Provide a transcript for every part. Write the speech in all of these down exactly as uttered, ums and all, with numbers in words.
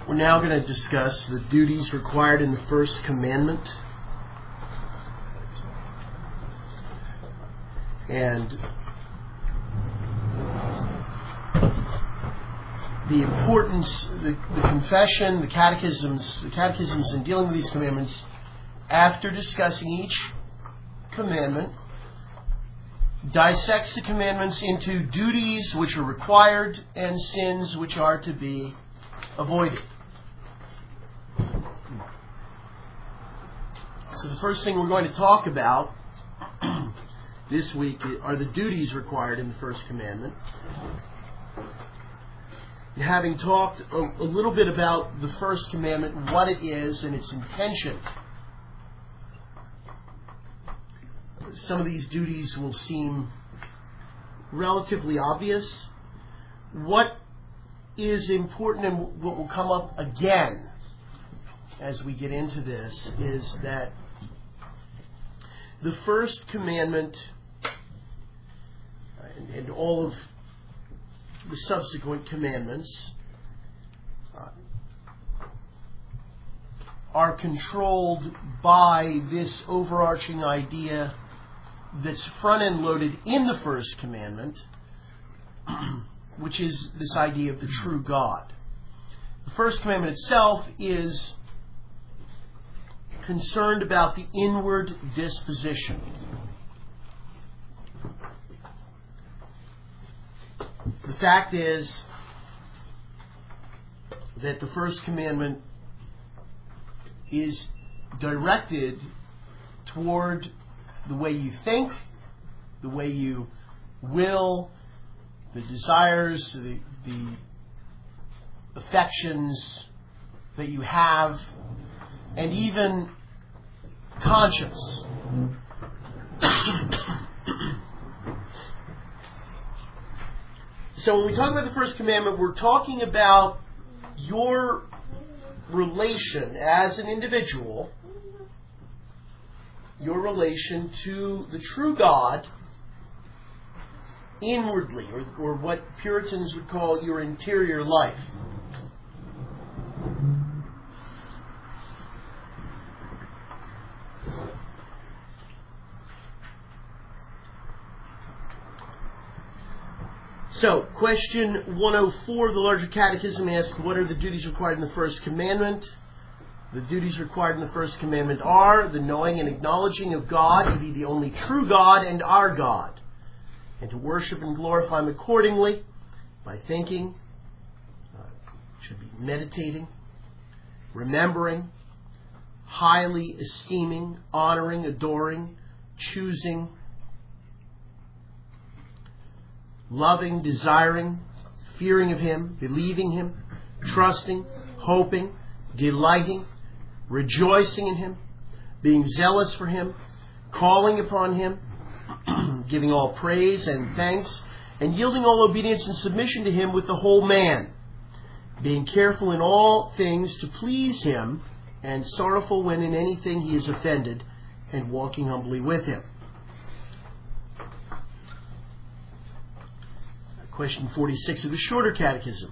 We're now going to discuss the duties required in the first commandment. And the importance, the, the confession, the catechisms, the catechisms in dealing with these commandments, after discussing each commandment, dissects the commandments into duties which are required and sins which are to be avoided. So the first thing we're going to talk about this week are the duties required in the first commandment. And having talked a, a little bit about the first commandment, what it is and its intention, some of these duties will seem relatively obvious. What is important and what will come up again as we get into this is that the first commandment and, and all of the subsequent commandments uh, are controlled by this overarching idea that's front-end loaded in the first commandment, which is this idea of the true God. The first commandment itself is concerned about the inward disposition. The fact is that the first commandment is directed toward the way you think, the way you will, the desires, the, the affections that you have, and even conscience. So when we talk about the first commandment, we're talking about your relation as an individual, your relation to the true God inwardly, or, or what Puritans would call your interior life. So, question one oh four of the Larger Catechism asks, what are the duties required in the first commandment? The duties required in the first commandment are the knowing and acknowledging of God to be the only true God and our God, and to worship and glorify Him accordingly by thinking, uh, should be meditating, remembering, highly esteeming, honoring, adoring, choosing, loving, desiring, fearing of Him, believing Him, trusting, hoping, delighting, rejoicing in Him, being zealous for Him, calling upon Him, giving all praise and thanks, and yielding all obedience and submission to Him with the whole man, being careful in all things to please Him, and sorrowful when in anything He is offended, and walking humbly with Him. Question forty-six of the Shorter Catechism.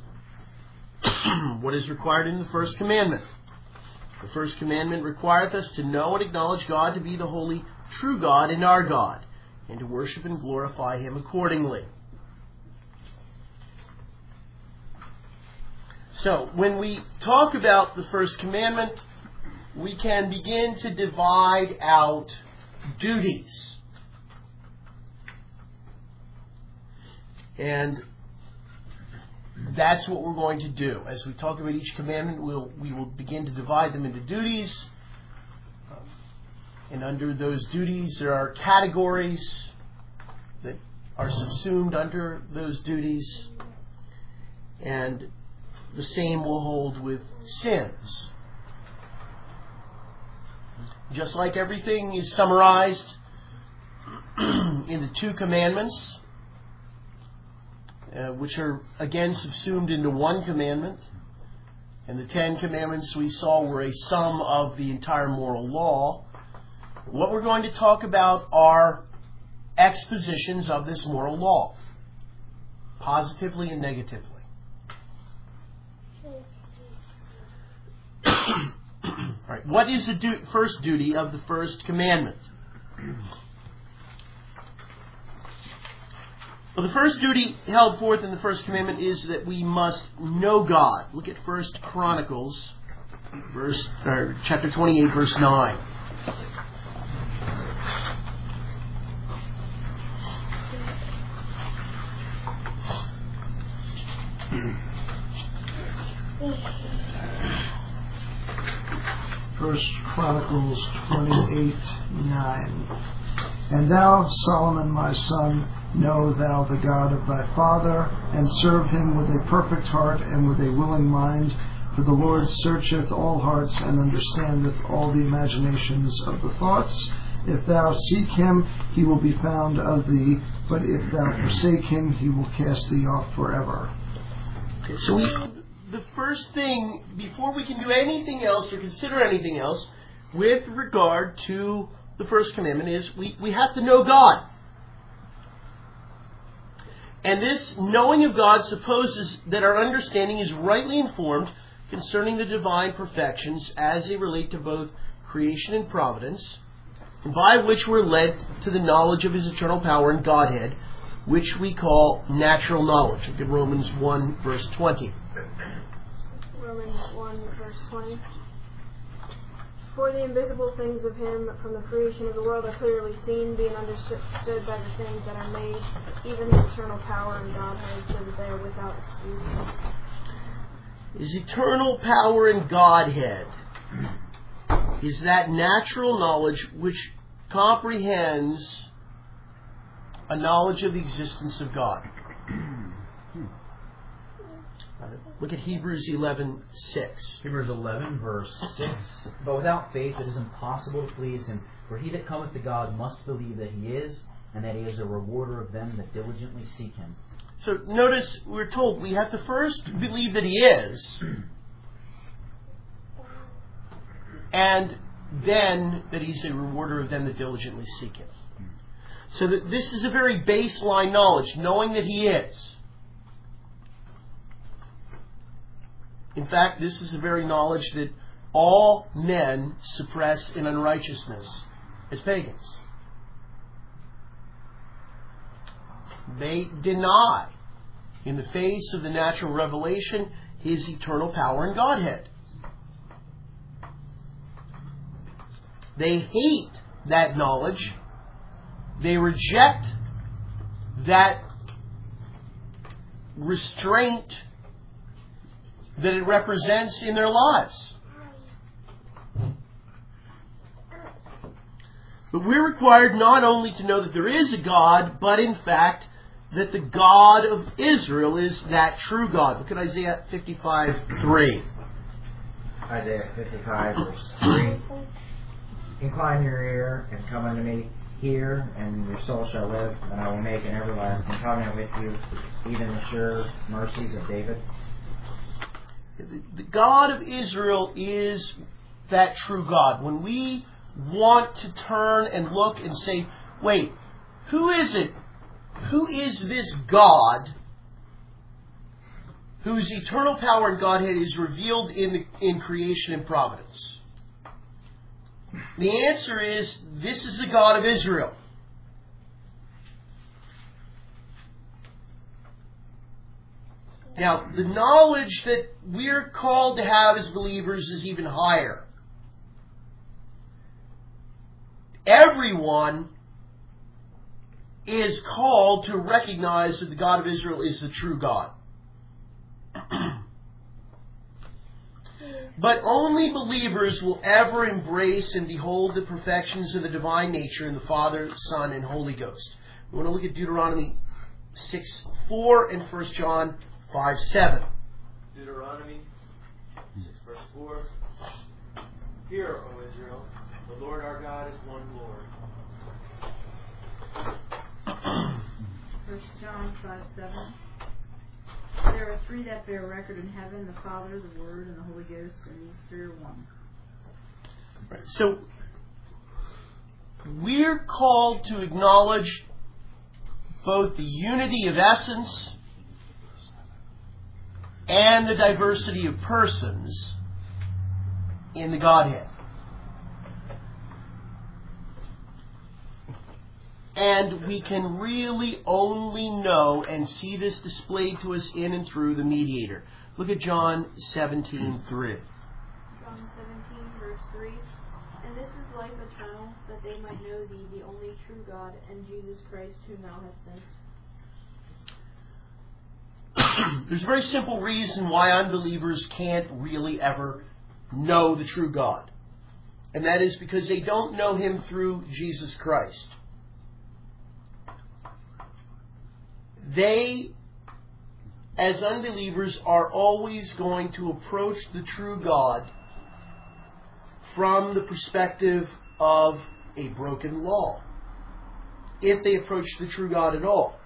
What is required in the first commandment? The first commandment requireth us to know and acknowledge God to be the holy, true God and our God, and to worship and glorify Him accordingly. So, when we talk about the first commandment, we can begin to divide out duties. And that's what we're going to do. As we talk about each commandment, we'll, we will begin to divide them into duties. Um, and under those duties, there are categories that are subsumed under those duties. And the same will hold with sins. Just like everything is summarized in the two commandments, Uh, which are again subsumed into one commandment. And the Ten Commandments we saw were a sum of the entire moral law. What we're going to talk about are expositions of this moral law, positively and negatively. right, what is the du- first duty of the first commandment? Well, the first duty held forth in the first commandment is that we must know God. Look at First Chronicles, verse or chapter twenty-eight, verse nine. First Chronicles twenty-eight nine. And thou, Solomon my son, know thou the God of thy father, and serve him with a perfect heart and with a willing mind. For the Lord searcheth all hearts, and understandeth all the imaginations of the thoughts. If thou seek him, he will be found of thee, but if thou forsake him, he will cast thee off forever. Okay, so we, the first thing, before we can do anything else or consider anything else with regard to the first commandment, is we, we have to know God. And this knowing of God supposes that our understanding is rightly informed concerning the divine perfections as they relate to both creation and providence, by which we're led to the knowledge of His eternal power and Godhead, which we call natural knowledge. Look at Romans one, verse twenty. Romans one, verse twenty. For the invisible things of Him from the creation of the world are clearly seen, being understood by the things that are made, even His eternal power and Godhead, so that they are without excuse. His eternal power and Godhead is that natural knowledge which comprehends a knowledge of the existence of God. Look at Hebrews eleven six. Hebrews eleven, verse six. But without faith it is impossible to please Him. For he that cometh to God must believe that He is, and that He is a rewarder of them that diligently seek Him. So notice we're told we have to first believe that He is, and then that He's a rewarder of them that diligently seek Him. So that this is a very baseline knowledge, knowing that He is. In fact, this is a very knowledge that all men suppress in unrighteousness as pagans. They deny, in the face of the natural revelation, His eternal power and Godhead. They hate that knowledge. They reject that restraint that it represents in their lives. But we're required not only to know that there is a God, but in fact that the God of Israel is that true God. Look at Isaiah fifty-five three. Isaiah fifty-five, verse three. Incline your ear and come unto me. Hear, and your soul shall live, and I will make an everlasting covenant with you, even the sure mercies of David. The God of Israel is that true God. When we want to turn and look and say, wait, who is it? Who is this God whose eternal power and Godhead is revealed in, the, in creation and providence? The answer is, this is the God of Israel. Now, the knowledge that we're called to have as believers is even higher. Everyone is called to recognize that the God of Israel is the true God. But only believers will ever embrace and behold the perfections of the divine nature in the Father, Son, and Holy Ghost. We want to look at Deuteronomy six four and First John five seven. Deuteronomy six verse four. Hear, O Israel, the Lord our God is one Lord. First John five seven. There are three that bear record in heaven, the Father, the Word, and the Holy Ghost, and these three are one. Right. So, we're called to acknowledge both the unity of essence and the diversity of persons in the Godhead. And we can really only know and see this displayed to us in and through the mediator. Look at John seventeen three. John seventeen, verse three. And this is life eternal, that they might know thee, the only true God, and Jesus Christ, whom thou hast sent. There's a very simple reason why unbelievers can't really ever know the true God. And that is because they don't know Him through Jesus Christ. They, as unbelievers, are always going to approach the true God from the perspective of a broken law, if they approach the true God at all.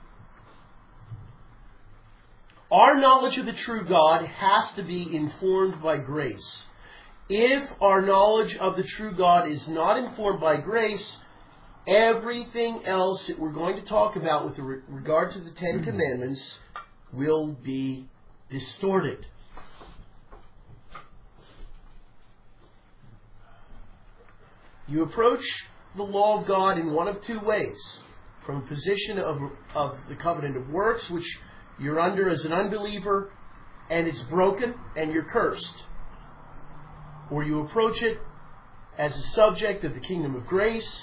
Our knowledge of the true God has to be informed by grace. If our knowledge of the true God is not informed by grace, everything else that we're going to talk about with regard to the Ten Commandments will be distorted. You approach the law of God in one of two ways. From a position of, of the covenant of works, which you're under as an unbeliever, and it's broken, and you're cursed. Or you approach it as a subject of the kingdom of grace,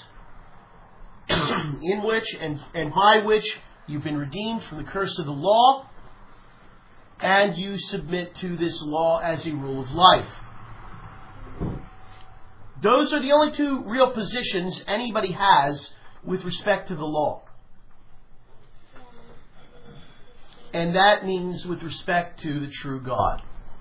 in which and, and by which you've been redeemed from the curse of the law, and you submit to this law as a rule of life. Those are the only two real positions anybody has with respect to the law. And that means with respect to the true God.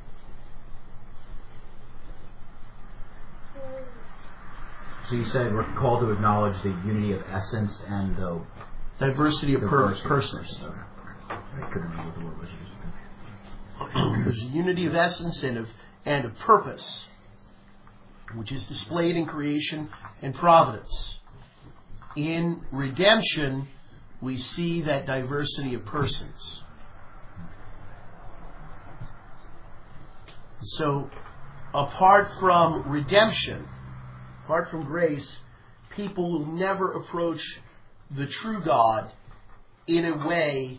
So you said we're called to acknowledge the unity of essence and the diversity of per- persons. Okay. I couldn't remember what the word was. There's a unity of essence and of and of purpose, which is displayed in creation and providence. In redemption, we see that diversity of persons. So, apart from redemption, apart from grace, people will never approach the true God in a way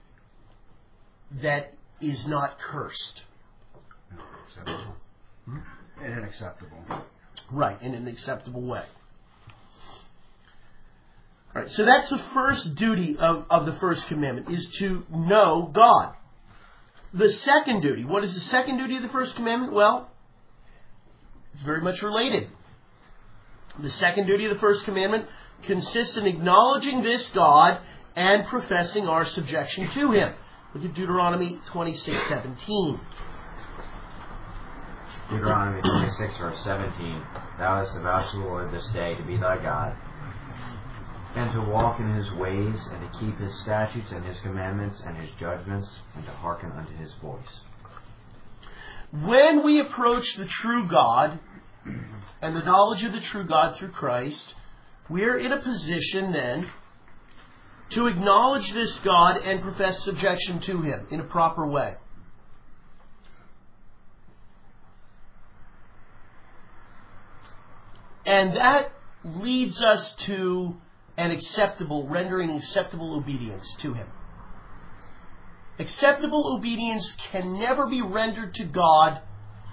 that is not cursed. Acceptable. Hmm? In an acceptable. Right, in an acceptable way. All right, so that's the first duty of, of the first commandment, is to know God. The second duty, what is the second duty of the first commandment? Well, it's very much related. The second duty of the first commandment consists in acknowledging this God and professing our subjection to Him. Look at Deuteronomy twenty-six seventeen. Deuteronomy twenty-six, verse seventeen. Thou hast avouched the Lord this day to be thy God, and to walk in His ways, and to keep His statutes and His commandments and His judgments, and to hearken unto His voice. When we approach the true God and the knowledge of the true God through Christ, we're in a position then to acknowledge this God and profess subjection to Him in a proper way. And that leads us to an acceptable, rendering acceptable obedience to Him. Acceptable obedience can never be rendered to God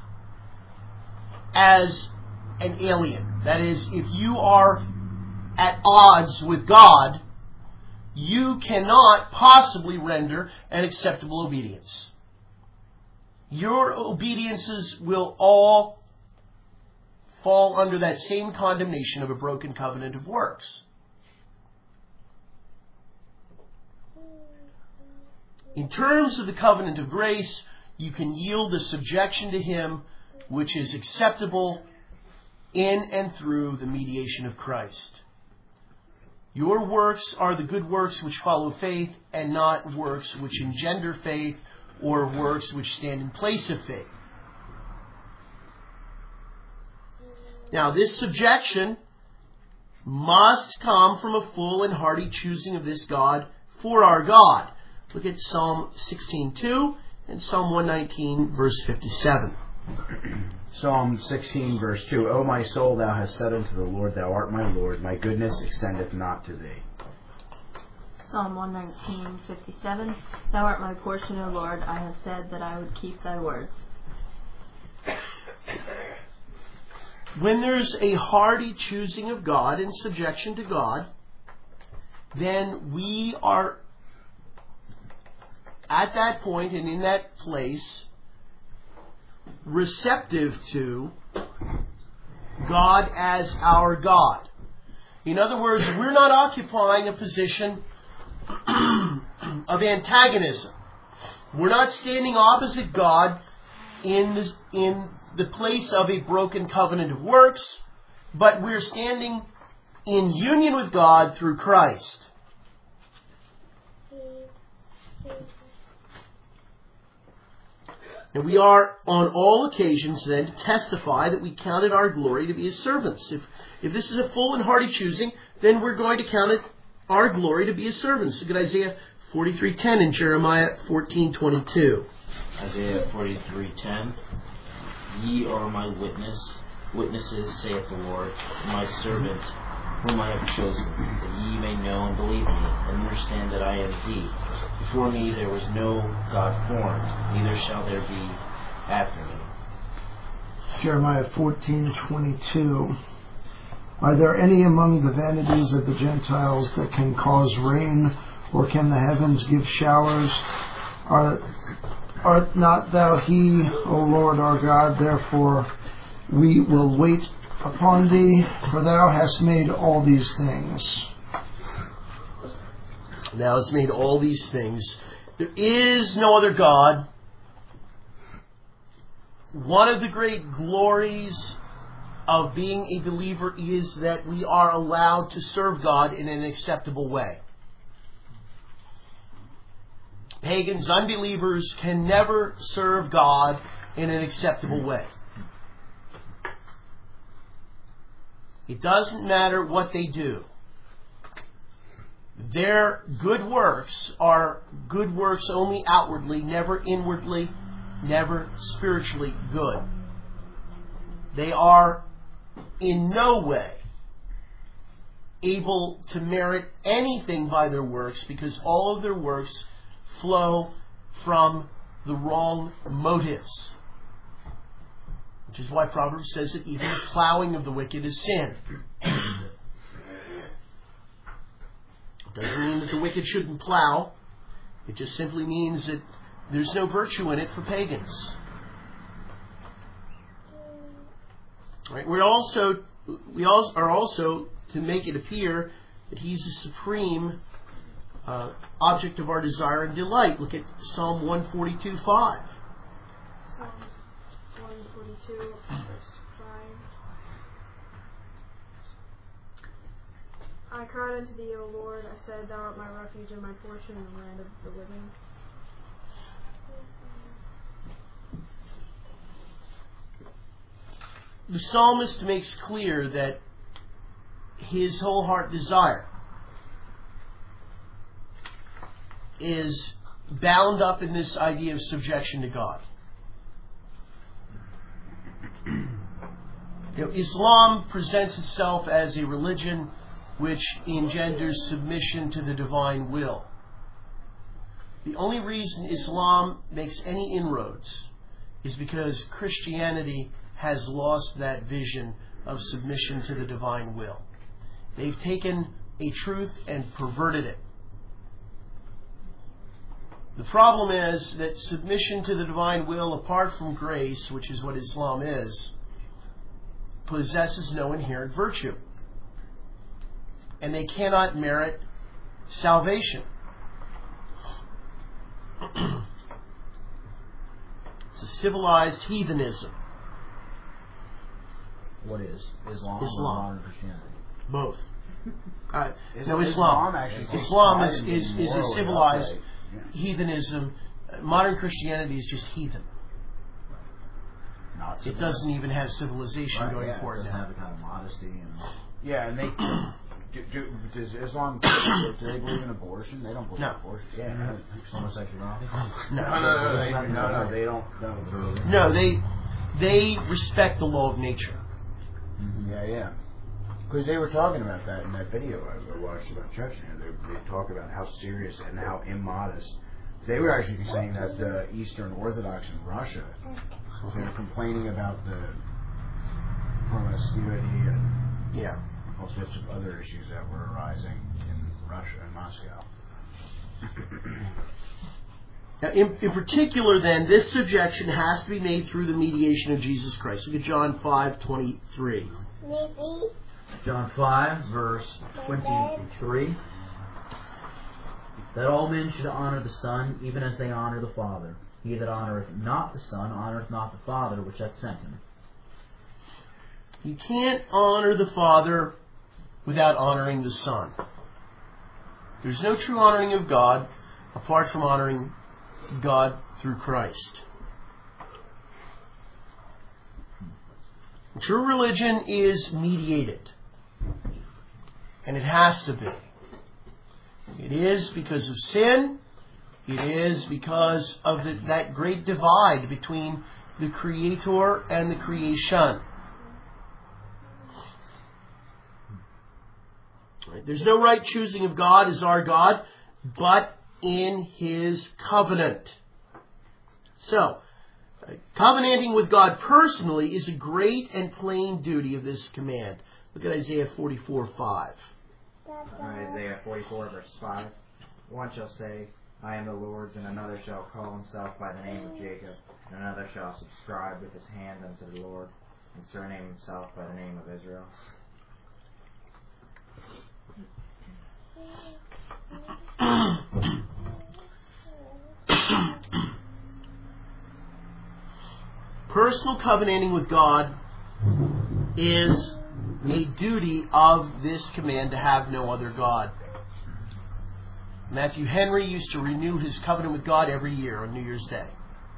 as an alien. That is, if you are at odds with God, you cannot possibly render an acceptable obedience. Your obediences will all fall under that same condemnation of a broken covenant of works. In terms of the covenant of grace, you can yield a subjection to Him which is acceptable in and through the mediation of Christ. Your works are the good works which follow faith, and not works which engender faith or works which stand in place of faith. Now, this subjection must come from a full and hearty choosing of this God for our God. Look at Psalm sixteen two and Psalm one nineteen, verse fifty-seven. Psalm sixteen, verse two. O my soul, thou hast said unto the Lord, Thou art my Lord. My goodness extendeth not to thee. Psalm one nineteen, fifty-seven. Thou art my portion, O Lord. I have said that I would keep thy words. When there's a hearty choosing of God in subjection to God, then we are at that point and in that place receptive to God as our God. In other words, we're not occupying a position of antagonism. We're not standing opposite God in the, in the place of a broken covenant of works, but we're standing in union with God through Christ. And we are on all occasions then to testify that we counted our glory to be His servants. If if this is a full and hearty choosing, then we're going to count it our glory to be His servants. Look at Isaiah forty-three ten and Jeremiah fourteen twenty-two. Isaiah forty-three ten. Ye are my witness, witnesses, saith the Lord, my servant, whom I have chosen, that ye may know and believe me, and understand that I am He. Before me there was no God formed, neither shall there be after me. Jeremiah fourteen twenty-two. Are there any among the vanities of the Gentiles that can cause rain, or can the heavens give showers? Are, art not thou He, O Lord our God? Therefore we will wait upon thee, for thou hast made all these things. Thou hast made all these things. There is no other God. One of the great glories of being a believer is that we are allowed to serve God in an acceptable way. Pagans, unbelievers can never serve God in an acceptable way. It doesn't matter what they do. Their good works are good works only outwardly, never inwardly, never spiritually good. They are in no way able to merit anything by their works, because all of their works flow from the wrong motives. Which is why Proverbs says that even the plowing of the wicked is sin. It doesn't mean that the wicked shouldn't plow. It just simply means that there's no virtue in it for pagans. Right? We're also we also are also to make it appear that He's the supreme uh, object of our desire and delight. Look at Psalm one forty-two five. Psalm one forty-two, verse five. I cried unto thee, O Lord. I said, Thou art my refuge and my portion in the land of the living. The psalmist makes clear that his whole heart desire is bound up in this idea of subjection to God. You know, Islam presents itself as a religion which engenders submission to the divine will. The only reason Islam makes any inroads is because Christianity has lost that vision of submission to the divine will. They've taken a truth and perverted it. The problem is that submission to the divine will, apart from grace, which is what Islam is, possesses no inherent virtue. And they cannot merit salvation. It's a civilized heathenism. What is Islam? Islam. Or modern Christianity? Both. Uh, Is- no, Islam Islam. actually takes Islam is, pride in is, being is a morally civilized upright. Yeah. heathenism. Uh, Modern Christianity is just heathen. Not It civilized. doesn't even have civilization Right, going yeah, for it it doesn't now. have the kind of modesty and Yeah, and they do, do, does Islam do they believe in abortion? They don't believe No. in abortion. Yeah. homosexuality. No, no, no, they, no, no, they don't. No, No, they they respect the law of nature. Yeah, yeah. Because they were talking about that in that video I watched about Chechnya. They, they talk about how serious and how immodest. They were actually saying that the Eastern Orthodox in Russia, they were complaining about the promiscuity and Yeah. all sorts of other issues that were arising in Russia and Moscow. Now, in, in particular, then, this subjection has to be made through the mediation of Jesus Christ. Look at John five twenty-three. John five, verse twenty-three. That all men should honor the Son, even as they honor the Father. He that honoreth not the Son honoreth not the Father which hath sent him. You can't honor the Father without honoring the Son. There's no true honoring of God apart from honoring God through Christ. True religion is mediated. And it has to be. It is because of sin. It is because of the, that great divide between the Creator and the creation. Right? There's no right choosing of God as our God, but in His covenant. So, uh, covenanting with God personally is a great and plain duty of this command. Look at Isaiah forty-four five. Isaiah forty-four, verse five. One shall say, I am the Lord's, and another shall call himself by the name of Jacob, and another shall subscribe with his hand unto the Lord, and surname himself by the name of Israel. Personal covenanting with God is a duty of this command to have no other God. Matthew Henry used to renew his covenant with God every year on New Year's Day.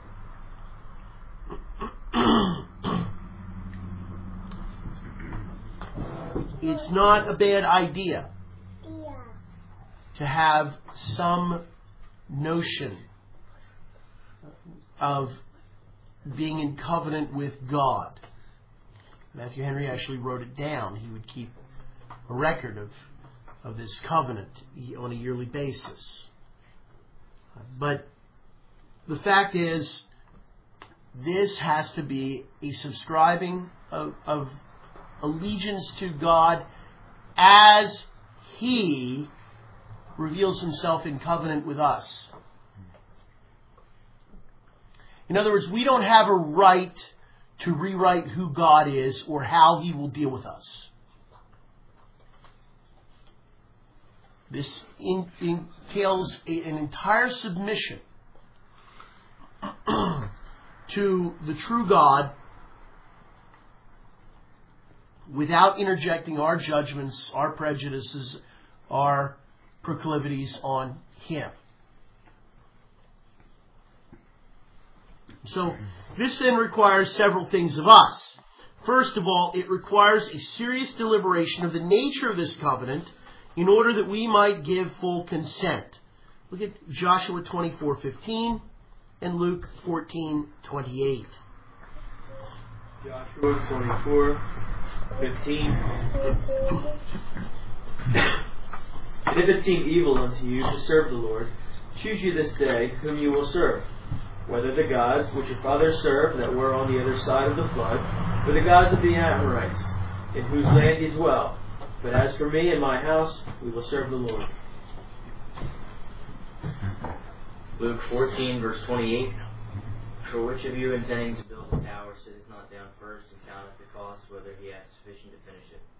It's not a bad idea to have some notion of being in covenant with God. Matthew Henry actually wrote it down. He would keep a record of, of this covenant on a yearly basis. But the fact is, this has to be a subscribing of, of allegiance to God as He reveals Himself in covenant with us. In other words, we don't have a right to rewrite who God is or how He will deal with us. This in, entails a, an entire submission to the true God without interjecting our judgments, our prejudices, our proclivities on Him. So, this then requires several things of us. First of all, it requires a serious deliberation of the nature of this covenant in order that we might give full consent. Look at Joshua twenty-four fifteen and Luke fourteen twenty-eight. Joshua twenty-four fifteen. And if it seem evil unto you to serve the Lord, choose you this day whom you will serve, whether the gods which your fathers served that were on the other side of the flood, or the gods of the Amorites, in whose land ye dwell. But as for me and my house, we will serve the Lord. Luke fourteen, verse twenty-eight. For which of you intending to build a tower sitteth not down first and counteth the cost, whether he hath sufficient to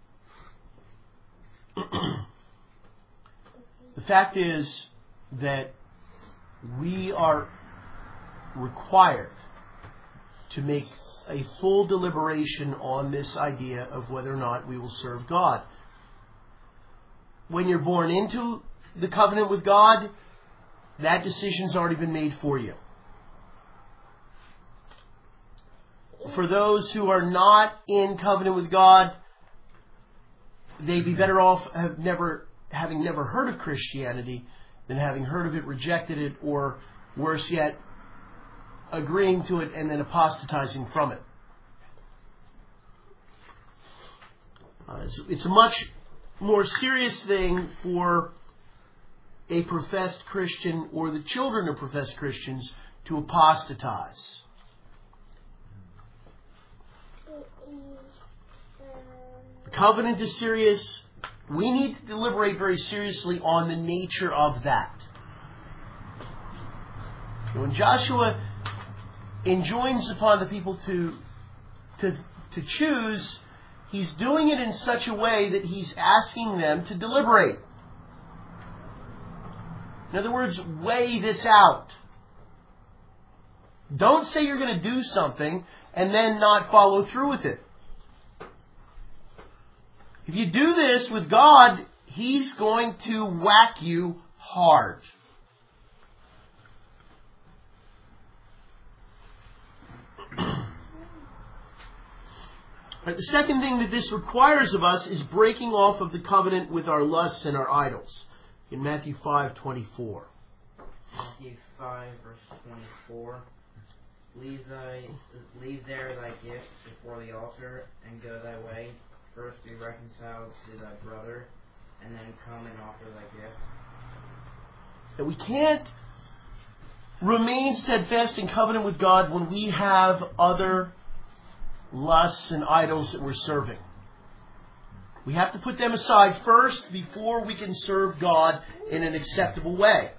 finish it? The fact is that we are required to make a full deliberation on this idea of whether or not we will serve God. When you're born into the covenant with God, that decision's already been made for you. For those who are not in covenant with God, they'd be better off have never, having never heard of Christianity than having heard of it, rejected it, or worse yet, agreeing to it and then apostatizing from it. Uh, it's, it's a much more serious thing for a professed Christian or the children of professed Christians to apostatize. The covenant is serious. We need to deliberate very seriously on the nature of that. When Joshua enjoins upon the people to, to, to choose, he's doing it in such a way that he's asking them to deliberate. In other words, weigh this out. Don't say you're going to do something and then not follow through with it. If you do this with God, He's going to whack you hard. Right, the second thing that this requires of us is breaking off of the covenant with our lusts and our idols. In Matthew five twenty-four. Matthew five, verse twenty-four. Leave thy leave there thy gift before the altar, and go thy way. First be reconciled to thy brother, and then come and offer thy gift. That we can't remain steadfast in covenant with God when we have other lusts and idols that we're serving. We have to put them aside first before we can serve God in an acceptable way.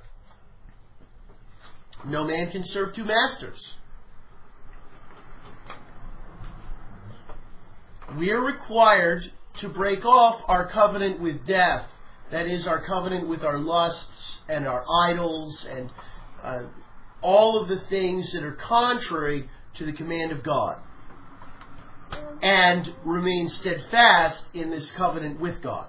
No man can serve two masters. We are required to break off our covenant with death. That is, our covenant with our lusts and our idols and uh, all of the things that are contrary to the command of God. And remain steadfast in this covenant with God.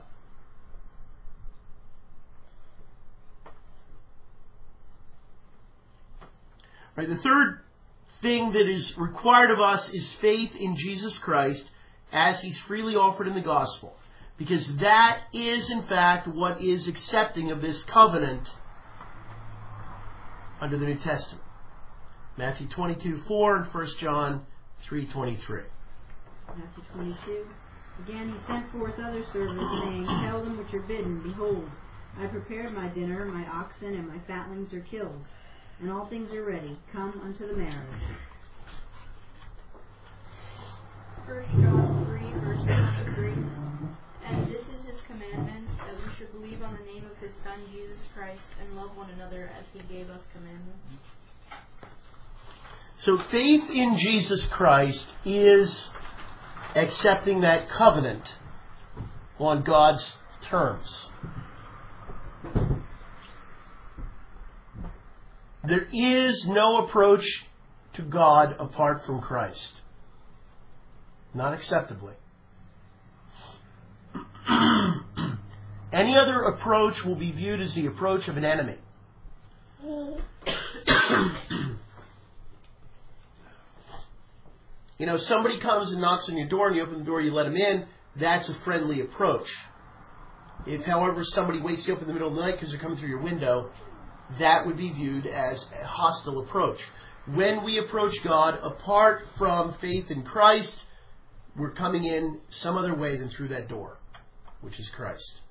Right, the third thing that is required of us is faith in Jesus Christ as He's freely offered in the gospel. Because that is, in fact, what is accepting of this covenant under the New Testament. Matthew twenty-two four and First John three twenty-three. Matthew twenty-two. Again he sent forth other servants, saying, Tell them which are bidden, Behold, I prepared my dinner, my oxen and my fatlings are killed, and all things are ready. Come unto the marriage. First John three, verse twenty-three. And this is His commandment, that we should believe on the name of His Son, Jesus Christ, and love one another as He gave us commandments. So faith in Jesus Christ is accepting that covenant on God's terms. There is no approach to God apart from Christ. Not acceptably. Any other approach will be viewed as the approach of an enemy. You know, somebody comes and knocks on your door and you open the door, you let them in, that's a friendly approach. If, however, somebody wakes you up in the middle of the night because they're coming through your window, that would be viewed as a hostile approach. When we approach God apart from faith in Christ, we're coming in some other way than through that door, which is Christ.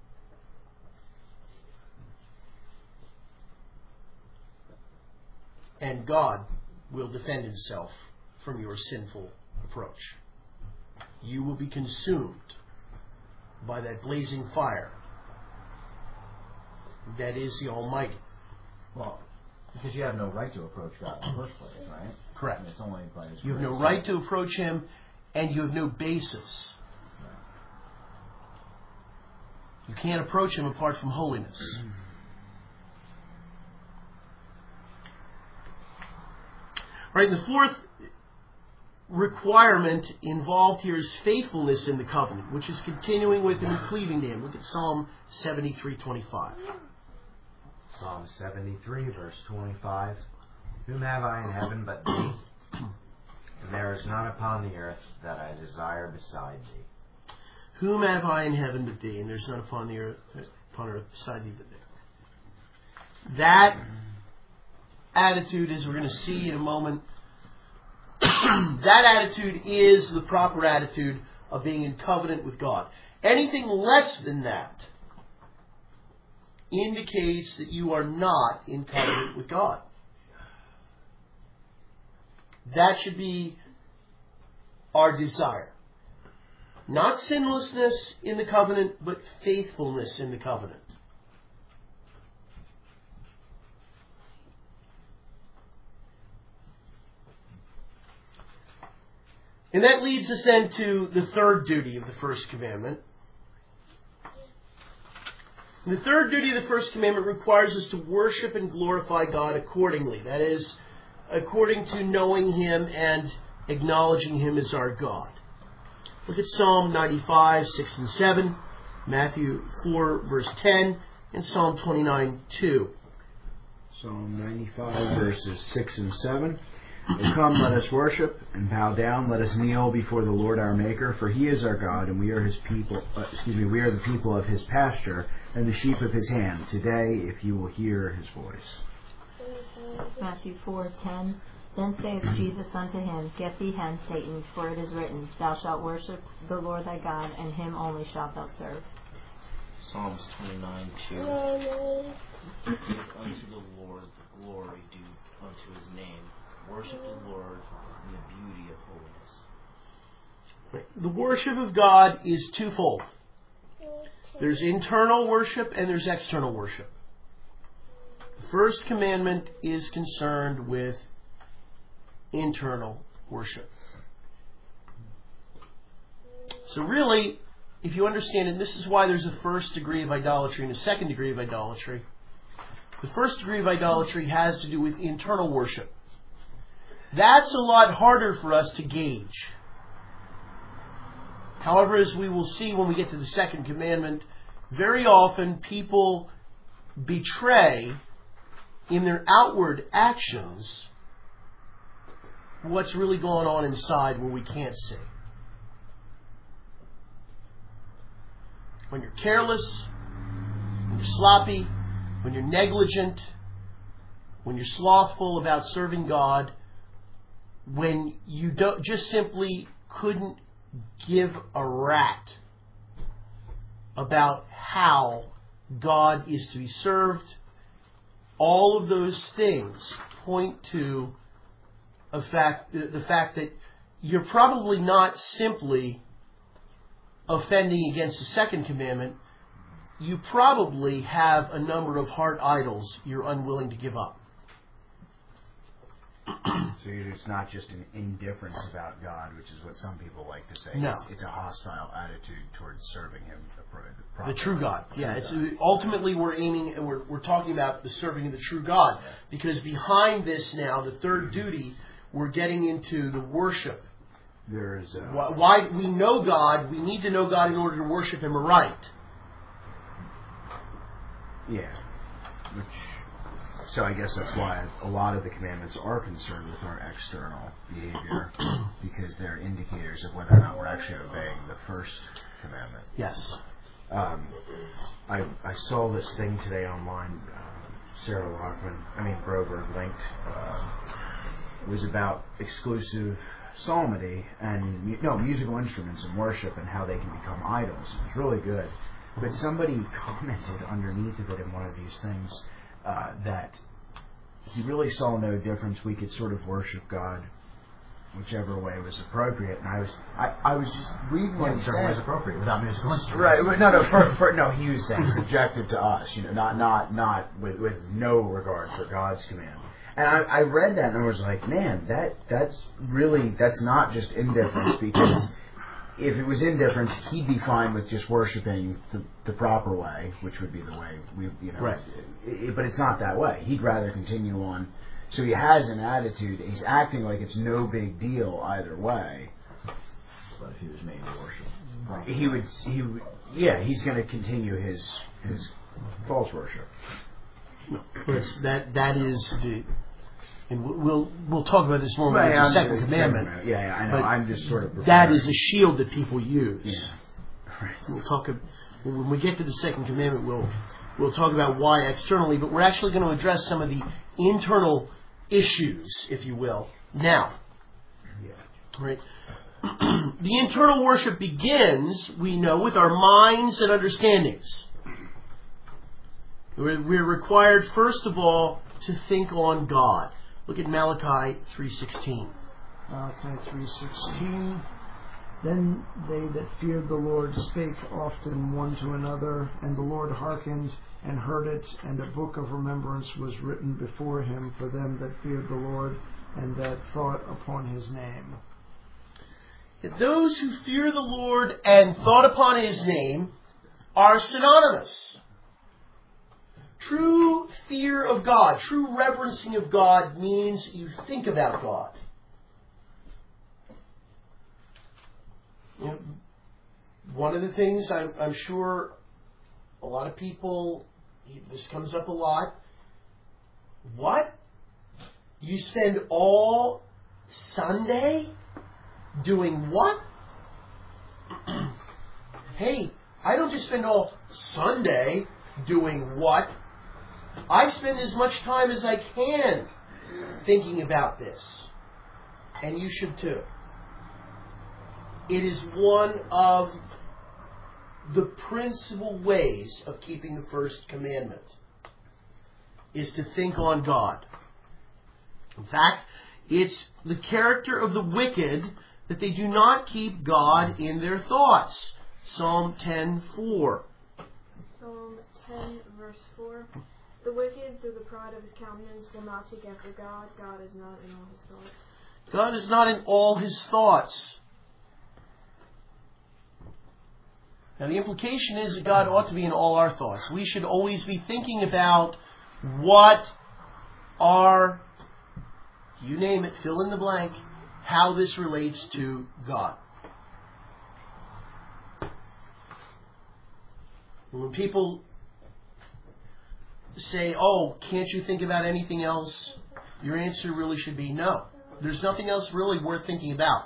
And God will defend Himself from your sinful approach. You will be consumed by that blazing fire that is the Almighty. Well, because you have no right to approach God in the first place, right? Correct. And it's only by His You have no grace. right to approach Him, and you have no basis. Right. You can't approach Him apart from holiness. Right, the fourth requirement involved here is faithfulness in the covenant, which is continuing with and cleaving to Him. Look at Psalm seventy-three twenty-five. Psalm seventy-three, verse twenty-five. Whom have I in heaven but Thee? And there is none upon the earth that I desire beside Thee. Whom have I in heaven but Thee? And there's none upon the earth, upon earth beside Thee but Thee. That attitude, as we're going to see in a moment, that attitude is the proper attitude of being in covenant with God. Anything less than that indicates that you are not in covenant with God. That should be our desire. Not sinlessness in the covenant, but faithfulness in the covenant. And that leads us then to the third duty of the first commandment. And the third duty of the first commandment requires us to worship and glorify God accordingly. That is, according to knowing Him and acknowledging Him as our God. Look at Psalm ninety-five, six and seven, Matthew four, verse ten, and Psalm twenty-nine, two. Psalm ninety-five, verses six and seven. And come, let us worship, and bow down, let us kneel before the Lord our Maker, for He is our God, and we are His people, uh, excuse me, we are the people of His pasture, and the sheep of His hand. Today, if you will hear His voice. Matthew four, ten. Then saith Jesus unto him, Get thee hence, Satan, for it is written, Thou shalt worship the Lord thy God, and Him only shalt thou serve. Psalms twenty-nine, two. Give unto the Lord the glory due unto His name. Worship the Lord in the beauty of holiness. The worship of God is twofold. There's internal worship and there's external worship. The first commandment is concerned with internal worship. So really, if you understand it, this is why there's a first degree of idolatry and a second degree of idolatry. The first degree of idolatry has to do with internal worship. That's a lot harder for us to gauge. However, as we will see when we get to the second commandment, very often people betray in their outward actions what's really going on inside where we can't see. When you're careless, when you're sloppy, when you're negligent, when you're slothful about serving God, when you don't just simply couldn't give a rat about how God is to be served, all of those things point to a fact, the fact that you're probably not simply offending against the second commandment. You probably have a number of heart idols you're unwilling to give up. So it's not just an indifference about God, which is what some people like to say. No. It's, it's a hostile attitude towards serving Him. The, the true God. The yeah. true It's God. Ultimately, we're aiming and we're we're talking about the serving of the true God, because behind this now, the third duty, we're getting into the worship. There's uh, why, why we know God. We need to know God in order to worship Him right. Yeah. Which. So I guess that's why a lot of the commandments are concerned with our external behavior, because they're indicators of whether or not we're actually obeying the first commandment. Yes. Um, I I saw this thing today online. Uh, Sarah Lockman, I mean Grover linked. Uh, it was about exclusive psalmody and mu- no musical instruments and worship and how they can become idols. It was really good. But somebody commented underneath of it in one of these things. Uh, that he really saw no difference. We could sort of worship God whichever way was appropriate. And I was, I, I was just reading what he said. was appropriate without musical instruments. Right? But no, no. For, for, no, he was saying subjective to us. You know, not, not, not with, with no regard for God's command. And I, I read that and I was like, man, that that's really that's not just indifference, because if it was indifference, he'd be fine with just worshiping the, the proper way, which would be the way we, you know. Right. It, it, but it's not that way. He'd rather continue on. So he has an attitude. He's acting like it's no big deal either way. But if he was made to worship, He would. He would. Yeah, he's going to continue his his false worship. No, it's that that is the. And we'll we'll talk about this more Right, with the I'm second the commandment. second, yeah, yeah, I know. But I'm just sort of. That is a shield that people use. Yeah. Right. We'll talk when we get to the second commandment. We'll we'll talk about why externally, but we're actually going to address some of the internal issues, if you will, now. Yeah. Right. the internal worship begins, we know, with our minds and understandings. We're, we're required, first of all, to think on God. Look at Malachi three sixteen. Malachi three sixteen. Then they that feared the Lord spake often one to another, and the Lord hearkened and heard it, and a book of remembrance was written before him for them that feared the Lord and that thought upon his name. Those who fear the Lord and thought upon his name are synonymous. True fear of God, true reverencing of God means you think about God. You know, one of the things I'm, I'm sure a lot of people, this comes up a lot. What? You spend all Sunday doing what? Hey, I don't just spend all Sunday doing what? I spend as much time as I can thinking about this. And you should too. It is one of the principal ways of keeping the first commandment, is to think on God. In fact, it's the character of the wicked that they do not keep God in their thoughts. Psalm ten four. Psalm ten, verse four. The wicked, through the pride of his countenance, will not seek after God. God is not in all his thoughts. God is not in all his thoughts. Now the implication is that God ought to be in all our thoughts. We should always be thinking about what are, you name it, fill in the blank, how this relates to God. When people say, oh, can't you think about anything else? Your answer really should be no. There's nothing else really worth thinking about.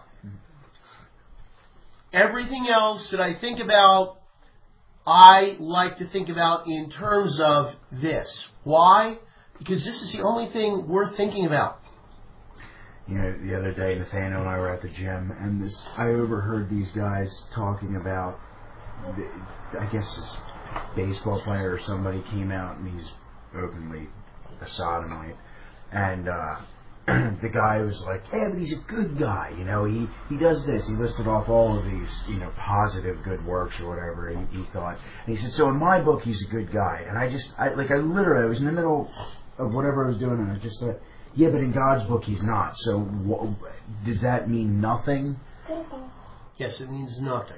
Everything else that I think about, I like to think about in terms of this. Why? Because this is the only thing worth thinking about. You know, the other day, Nathaniel and I were at the gym, and this I overheard these guys talking about, the, I guess this baseball player or somebody came out, and he's openly a sodomite, and uh, the guy was like, yeah, but he's a good guy, you know, he, he does this. He listed off all of these, you know, positive good works or whatever, he, he thought. And he said, so in my book, he's a good guy. And I just, I like, I literally, I was in the middle of whatever I was doing, and I just thought, yeah, but in God's book, he's not. So wh- does that mean nothing? Yes, it means nothing.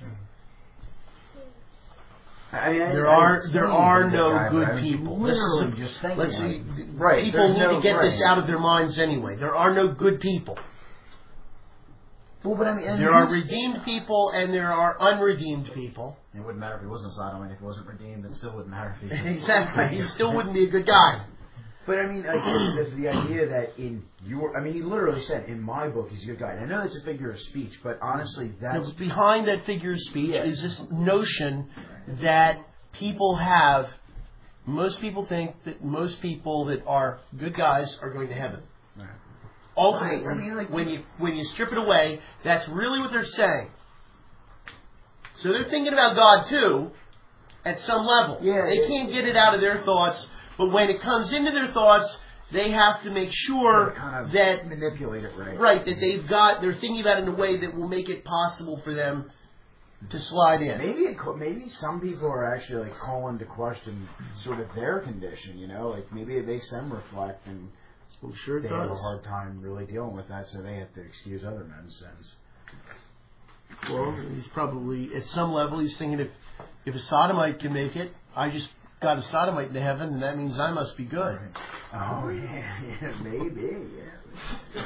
I, I, there I, are I there are no guy, good people. Literally This is a, just thinking let's like, see, right, people need no, to get right. this out of their minds anyway. There are no good people. Well, but I mean, there are redeemed people and there are unredeemed people. It wouldn't matter if he wasn't sodomite. If he wasn't redeemed, it still wouldn't matter if he. Exactly, he still wouldn't be a good guy. But I mean, again, the, the idea that in your, I mean, he literally said, in my book, he's a good guy. And I know it's a figure of speech, but honestly, that's... No, behind that figure of speech yeah. is this notion that people have, most people think that most people that are good guys are going to heaven. Right. Ultimately, right. I mean, like, when you when you strip it away, that's really what they're saying. So they're thinking about God too, at some level. Yeah, they yeah. can't get it out of their thoughts. But when it comes into their thoughts, they have to make sure kind of that manipulate it right. Right, that they've got they're thinking about it in a way that will make it possible for them to slide in. Maybe it, maybe some people are actually like calling to question sort of their condition. You know, like maybe it makes them reflect, and I'm sure it they does. have a hard time really dealing with that, so they have to excuse other men's sins. Well, he's probably at some level he's thinking if if a sodomite can make it, I just got a sodomite into heaven, and that means I must be good. Right. Oh yeah, yeah, maybe, yeah.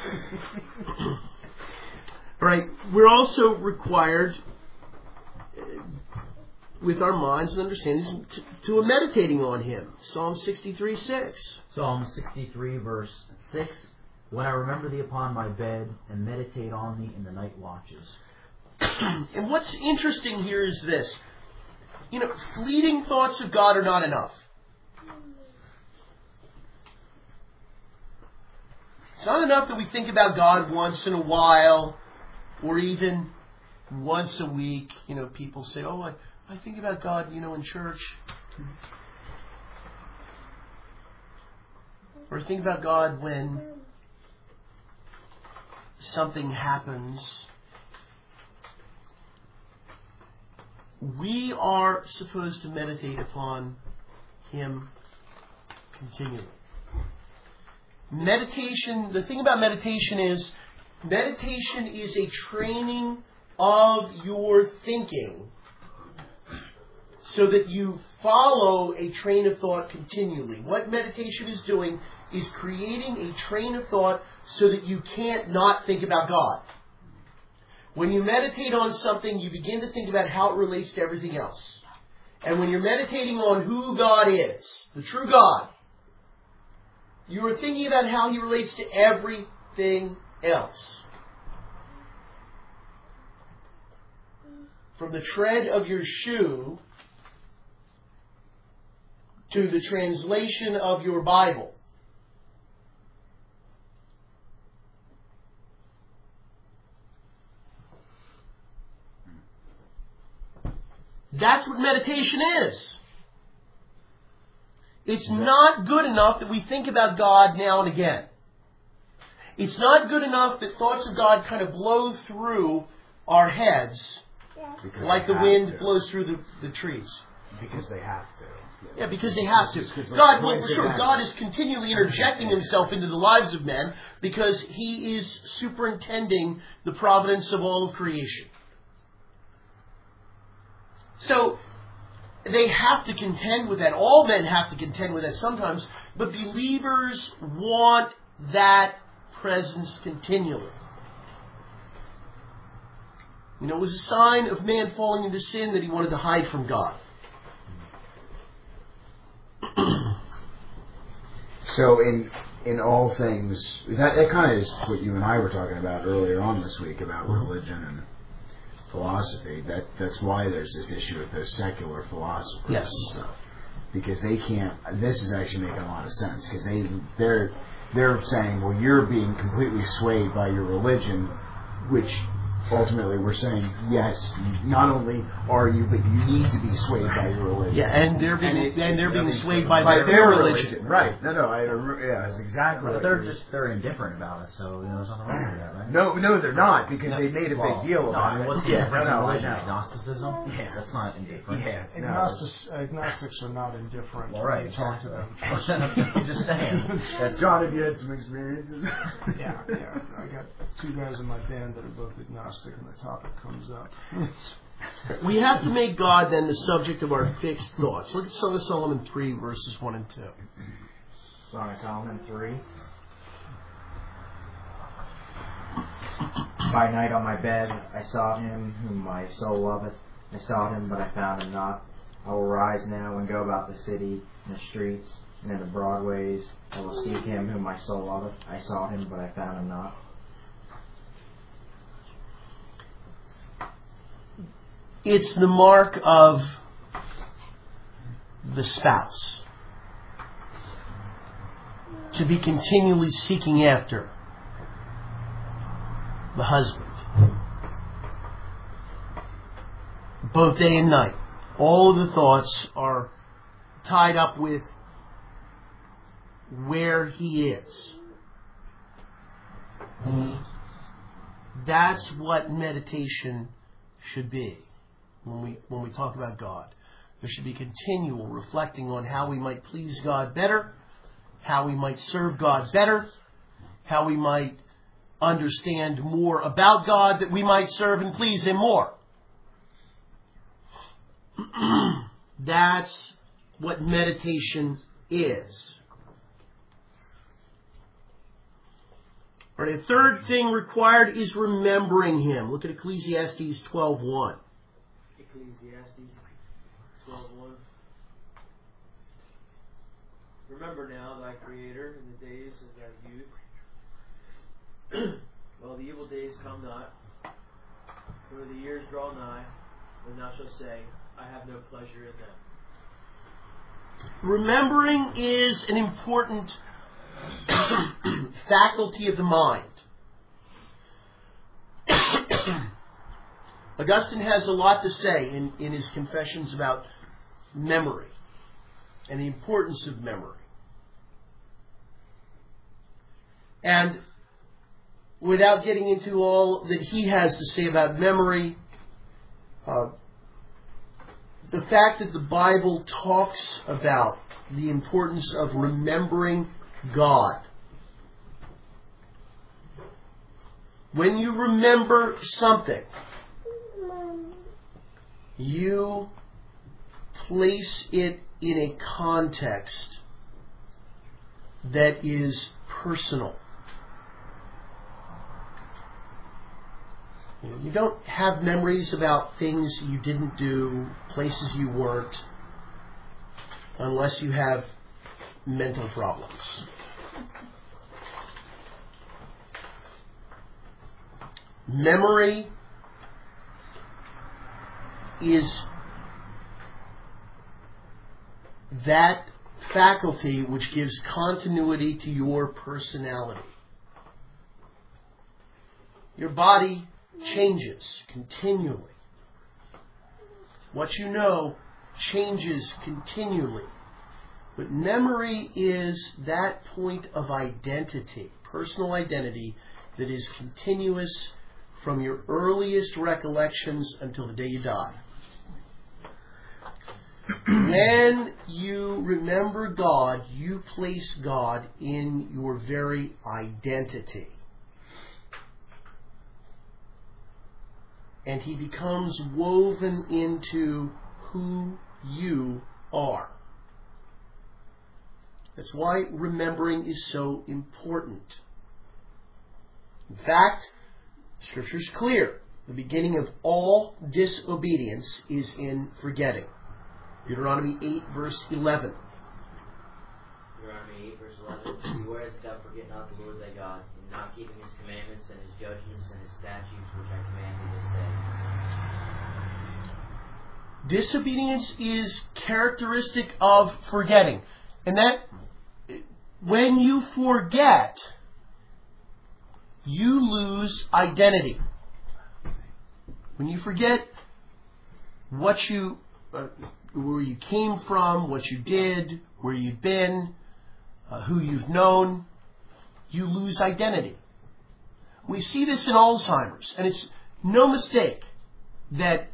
All right, we're also required, uh, with our minds and understandings, to, to a meditating on Him. Psalm sixty-three six. Psalm sixty-three, verse six. When I remember thee upon my bed and meditate on thee in the night watches. And what's interesting here is this. You know, fleeting thoughts of God are not enough. It's not enough that we think about God once in a while, or even once a week, you know, people say, oh, I, I think about God, you know, in church. Or think about God when something happens. We are supposed to meditate upon Him continually. Meditation, the thing about meditation is, meditation is a training of your thinking so that you follow a train of thought continually. What meditation is doing is creating a train of thought so that you can't not think about God. When you meditate on something, you begin to think about how it relates to everything else. And when you're meditating on who God is, the true God, you are thinking about how He relates to everything else. From the tread of your shoe to the translation of your Bible. That's what meditation is. It's not good enough that we think about God now and again. It's not good enough that thoughts of God kind of blow through our heads Because like they the have wind to. blows through the, the trees. Because they have to. Yeah, because they have to. It's just 'cause God, like- well, sure, God is continually interjecting Himself into the lives of men because He is superintending the providence of all of creation. So, they have to contend with that. All men have to contend with that sometimes, but believers want that presence continually. You know, it was a sign of man falling into sin that he wanted to hide from God. So in in all things, that, that kind of is what you and I were talking about earlier on this week about religion and philosophy. That that's why there's this issue with those secular philosophers Yes. and stuff, because they can't. This is actually making a lot of sense because they they're they're saying, well, you're being completely swayed by your religion, which ultimately we're saying, yes, not only are you, but you need to be swayed by your religion. Yeah, and they're being And it- and they're being swayed by, by their, their religion. religion. Right. No, no, I, yeah, that's exactly But what they're you're- just they're indifferent about it, so you know there's nothing wrong with that, right? No, no, they're not, because they made a Well, big deal no, about I mean, it. what's the Yeah, difference no, in no, I religion? know. Agnosticism? Yeah. That's not indifferent. Yeah, no. Agnostics, agnostics are not indifferent Well, when right, you talk to exactly. them. I'm just saying. That's John, have you had some experiences? Yeah, yeah. I got two guys in my band that are both agnostic, and the topic comes up. We have to make God then the subject of our fixed thoughts. Look at Song of Solomon three, verses one and two. Song of Solomon three. By night on my bed I sought him whom my soul loveth. I sought him, but I found him not. I will rise now and go about the city, in the streets, and in the broad ways. I will seek him whom my soul loveth. I sought him, but I found him not. It's the mark of the spouse to be continually seeking after the husband, both day and night. All of the thoughts are tied up with where he is. That's what meditation should be. When we when we talk about God, there should be continual reflecting on how we might please God better, how we might serve God better, how we might understand more about God, that we might serve and please Him more. That's what meditation is. All right, a third thing required is remembering Him. Look at Ecclesiastes twelve one. Ecclesiastes twelve one. Remember now thy Creator in the days of thy youth, while the evil days come not, when the years draw nigh, when thou shalt say, I have no pleasure in them. Remembering is an important faculty of the mind. Augustine has a lot to say in, in his Confessions about memory and the importance of memory. And without getting into all that he has to say about memory, uh, the fact that the Bible talks about the importance of remembering God. When you remember something, you place it in a context that is personal. You don't have memories about things you didn't do, places you weren't, unless you have mental problems. Memory is that faculty which gives continuity to your personality. Your body changes continually. What you know changes continually. But memory is that point of identity, personal identity, that is continuous from your earliest recollections until the day you die. When you remember God, you place God in your very identity. And He becomes woven into who you are. That's why remembering is so important. In fact, Scripture is clear. The beginning of all disobedience is in forgetting. Deuteronomy eight, verse eleven. Deuteronomy eight, verse eleven. Beware that thou forget not the Lord thy God, in not keeping His commandments and His judgments and His statutes which I command thee this day. Disobedience is characteristic of forgetting. And that, when you forget, you lose identity. When you forget what you, uh, where you came from, what you did, where you've been, uh, who you've known, you lose identity. We see this in Alzheimer's, and it's no mistake that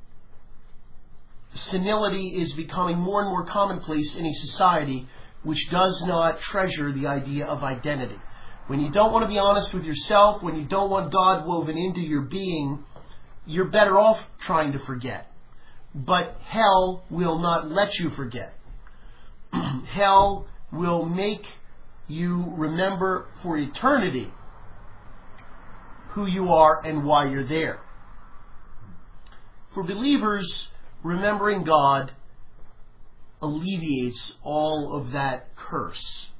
senility is becoming more and more commonplace in a society which does not treasure the idea of identity. When you don't want to be honest with yourself, when you don't want God woven into your being, you're better off trying to forget. But hell will not let you forget. Hell will make you remember for eternity who you are and why you're there. For believers, remembering God alleviates all of that curse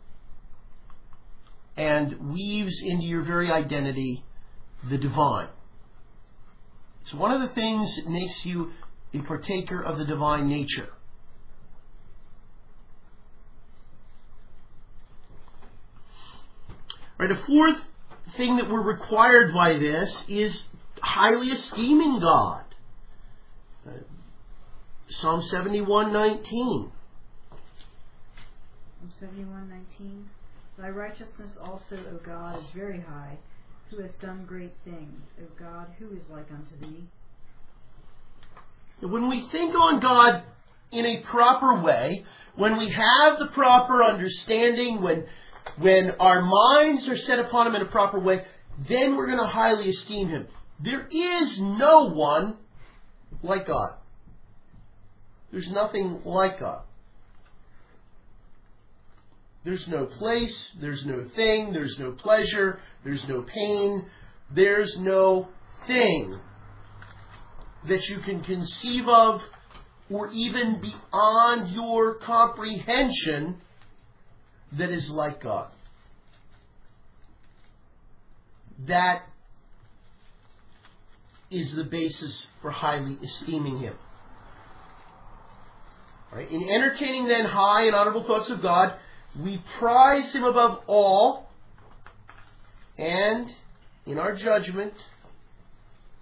and weaves into your very identity the divine. It's one of the things that makes you a partaker of the divine nature. Right, a fourth thing that we're required by this is highly esteeming God. Uh, Psalm seventy-one nineteen. Psalm seventy-one nineteen. Thy righteousness also, O God, is very high, who has done great things. O God, who is like unto thee? When we think on God in a proper way, when we have the proper understanding, when when our minds are set upon Him in a proper way, then we're going to highly esteem Him. There is no one like God. There's nothing like God. There's no place, there's no thing, there's no pleasure, there's no pain, there's no thing that you can conceive of or even beyond your comprehension that is like God. That is the basis for highly esteeming Him. Right? In entertaining then high and honorable thoughts of God, we prize Him above all, and in our judgment,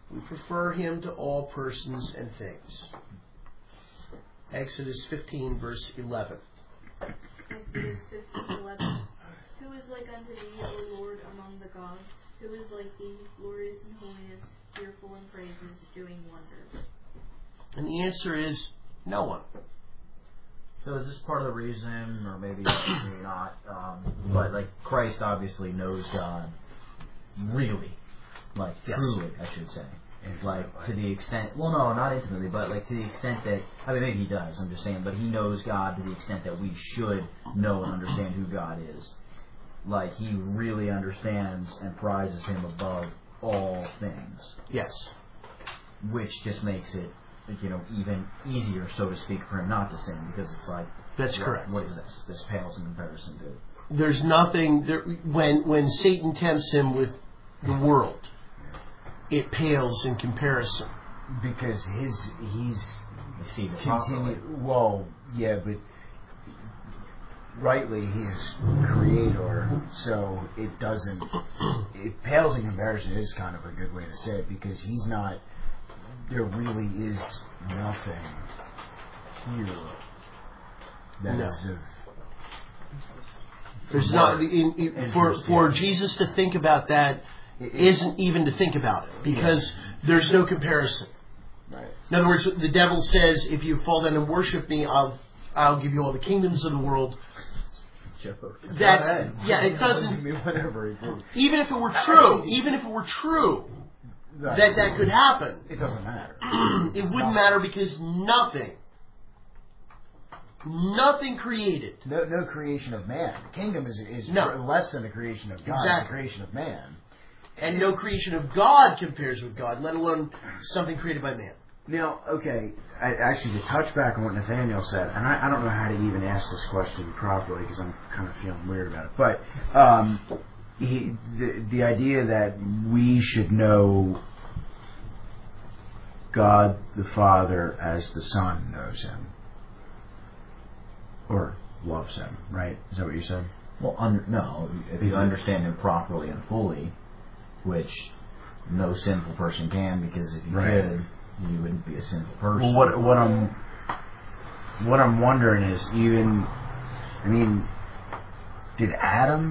We prefer him to all persons and things. Exodus fifteen, verse eleven. Exodus fifteen, eleven. Who is like unto thee, O Lord, among the gods? Who is like thee, glorious in holiness, fearful in praises, doing wonders? And the answer is no one. So is this part of the reason, or maybe maybe not, um, but like Christ obviously knows God really, like Yes. truly, I should say. Like to the extent, well no, not intimately, but like to the extent that, I mean maybe he does, I'm just saying, but he knows God to the extent that we should know and understand who God is. Like he really understands and prizes him above all things. Yes. Which just makes it, you know, even easier, so to speak, for him not to sin, because it's like, That's what, correct. What is this? This pales in comparison to. There's nothing there, when when Satan tempts him with the world, it pales in comparison. Because his he's He sees it continue. Well, yeah, but rightly he is creator, so it doesn't. It pales in comparison is kind of a good way to say it, because he's not. There really is nothing here that No. is of. There's not in, in, for for Jesus to think about that isn't even to think about it, because there's no comparison. Right. In other words, the devil says, "If you fall down and worship me, I'll I'll give you all the kingdoms of the world." That's yeah. It doesn't. Whatever. Even if it were true, even if it were true that that could happen, it doesn't matter. It wouldn't matter, because nothing, nothing created. No, no creation of man. The kingdom is is No. less than a creation of God. It's Exactly. a creation of man. And no creation of God compares with God, let alone something created by man. Now, okay, I, actually, to touch back on what Nathaniel said, and I, I don't know how to even ask this question properly because I'm kind of feeling weird about it, but um, he, the, the idea that we should know God the Father as the Son knows Him, or loves Him, right? Is that what you said? Well, under, no, if you understand him properly and fully, which no sinful person can, because if you Right. could, you wouldn't be a sinful person. Well, what what I'm what I'm wondering is, even, I mean, did Adam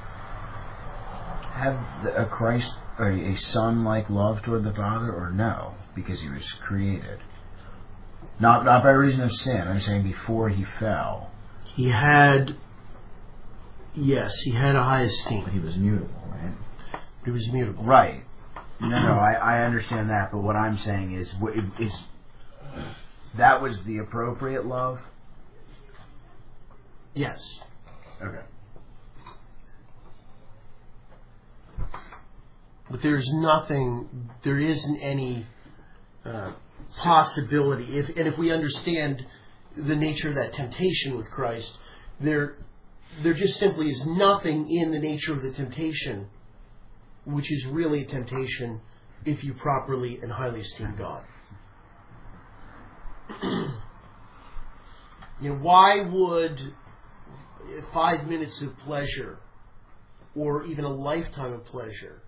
have the- a Christ or a son-like love toward the Father, or no? Because he was created, not not by reason of sin. I'm saying before he fell. He had, yes, he had a high esteem. But he was mutable, right? But he was mutable. Right. No, no, I, I understand that, but what I'm saying is, w- is that was the appropriate love? Yes. Okay. But there's nothing, there isn't any uh, possibility. If and if we understand the nature of that temptation with Christ, there, there just simply is nothing in the nature of the temptation which is really a temptation if you properly and highly esteem God. You know, why would five minutes of pleasure or even a lifetime of pleasure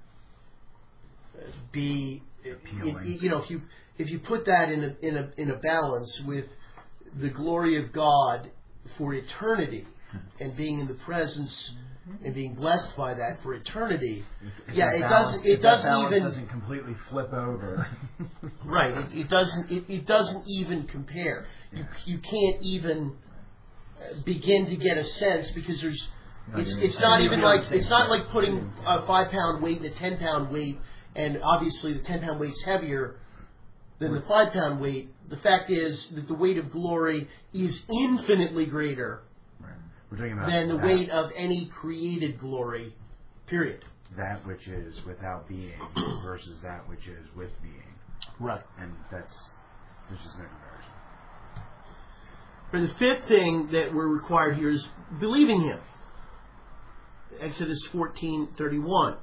be appealing? You know, if you if you put that in a in a in a balance with the glory of God for eternity and being in the presence and being blessed by that for eternity, If yeah, that it balance- doesn't. It if that doesn't balance even doesn't completely flip over. right. It, it doesn't. It, it doesn't even compare. You you can't even uh, begin to get a sense, because there's. It's it's not even like it's not like putting a five pound weight and a ten pound weight, and obviously the ten pound weight's heavier than the five pound weight. The fact is that the weight of glory is infinitely greater We're talking about than the that, weight of any created glory, period. that which is without being versus that which is with being. Right. And that's, there's just no comparison. But the fifth thing that we're required here is believing Him. Exodus fourteen thirty-one.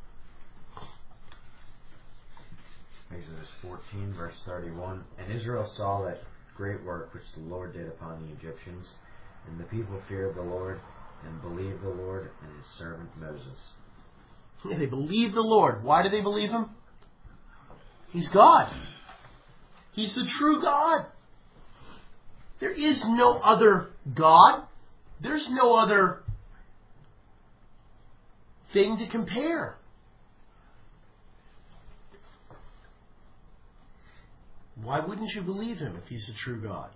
Exodus fourteen, verse thirty-one. And Israel saw that great work which the Lord did upon the Egyptians, and the people feared the Lord, and believed the Lord and His servant Moses. Yeah, they believed the Lord. Why did they believe Him? He's God. He's the true God. There is no other God. There's no other thing to compare. Why wouldn't you believe him if he's the true God?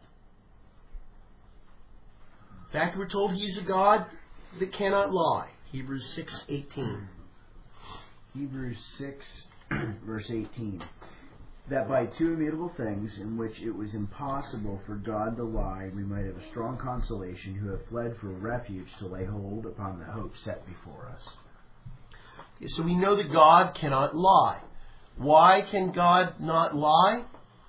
In fact, we're told he's a God that cannot lie. Hebrews six eighteen. Hebrews six, verse eighteen. That by two immutable things, in which it was impossible for God to lie, we might have a strong consolation, who have fled for refuge to lay hold upon the hope set before us. Okay, so we know that God cannot lie. Why can God not lie?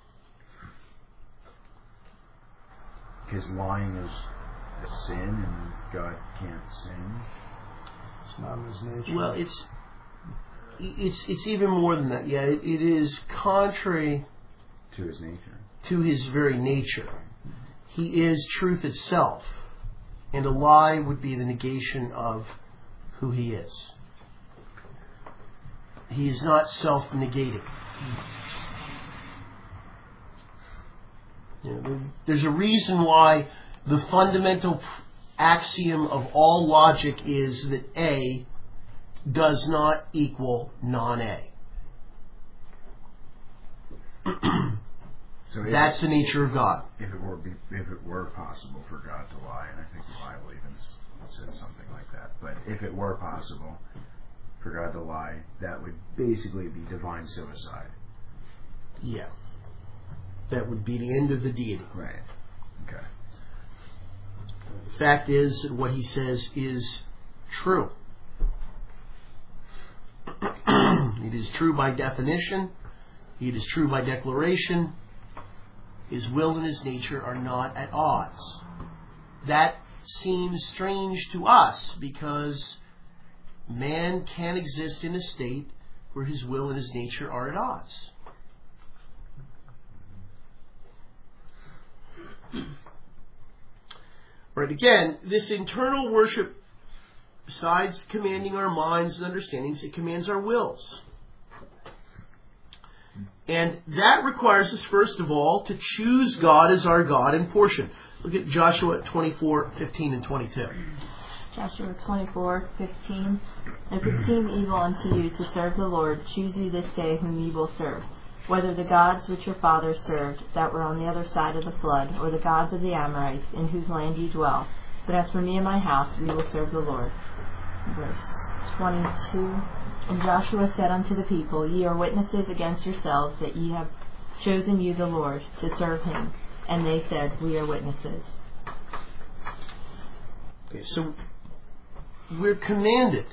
Because lying is a sin, and God can't sin. It's not in his nature. Well, it's it's it's even more than that. Yeah, it, it is contrary to his nature. To his very nature. He is truth itself, and a lie would be the negation of who he is. He is not self-negating. You know, there's a reason why the fundamental axiom of all logic is that A does not equal non-A. So that's it, the nature of God. If it were be, if it were possible for God to lie, and I think the Bible even says something like that, but if it were possible for God to lie, that would basically be divine suicide. Yeah. That would be the end of the deity. Right. Okay. The fact is that what he says is true. It is true by definition. It is true by declaration. His will and his nature are not at odds. That seems strange to us because man can exist in a state where his will and his nature are at odds. Right, again, this internal worship, besides commanding our minds and understandings, it commands our wills. And that requires us, first of all, to choose God as our God and portion. Look at Joshua twenty-four, fifteen and twenty-two. Joshua twenty-four, fifteen. If it seem evil unto you to serve the Lord, choose you this day whom ye will serve, whether the gods which your fathers served, that were on the other side of the flood, or the gods of the Amorites, in whose land ye dwell. But as for me and my house, we will serve the Lord. Verse twenty-two. And Joshua said unto the people, Ye are witnesses against yourselves, that ye have chosen you the Lord, to serve him. And they said, We are witnesses. Okay, so we're commanded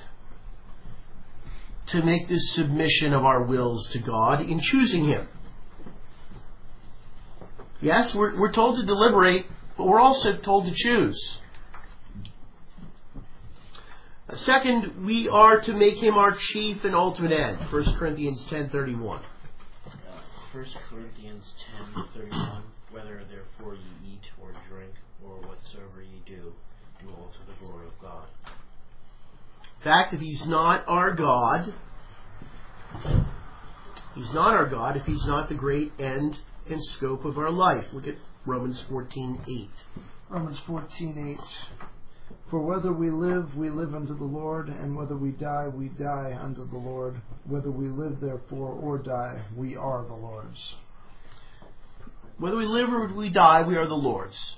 to make this submission of our wills to God in choosing him. Yes, we're, we're told to deliberate, but we're also told to choose. Second, we are to make him our chief and ultimate end. First Corinthians ten thirty-one. Uh, First Corinthians ten thirty-one. Whether therefore ye eat or drink or whatsoever ye do, do all to the glory of God. In fact, if he's not our God, he's not our God if he's not the great end and scope of our life. Look at Romans fourteen eight. Romans fourteen eight. For whether we live, we live unto the Lord, and whether we die, we die unto the Lord. Whether we live, therefore, or die, we are the Lord's. Whether we live or we die, we are the Lord's.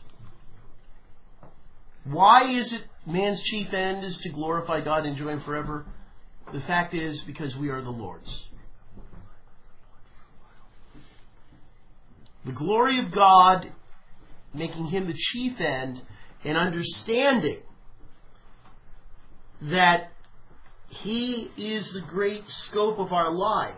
Why is it man's chief end is to glorify God and enjoy him forever? The fact is because we are the Lord's. The glory of God, making him the chief end, and understanding that he is the great scope of our life,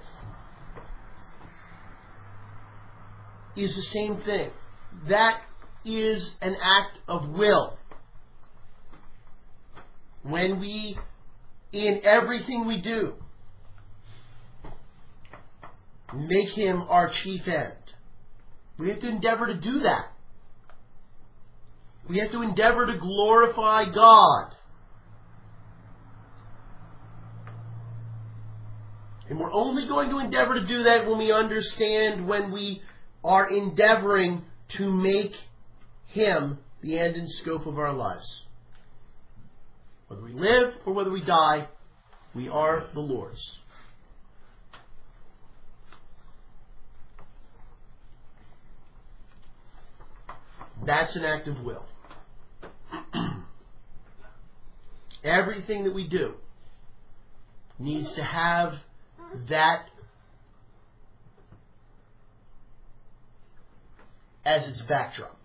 is the same thing. That is an act of will. When we, in everything we do, make him our chief end, we have to endeavor to do that. We have to endeavor to glorify God. And we're only going to endeavor to do that when we understand, when we are endeavoring to make Him the end and scope of our lives. Whether we live or whether we die, we are the Lord's. That's an act of will. Everything that we do needs to have that as its backdrop.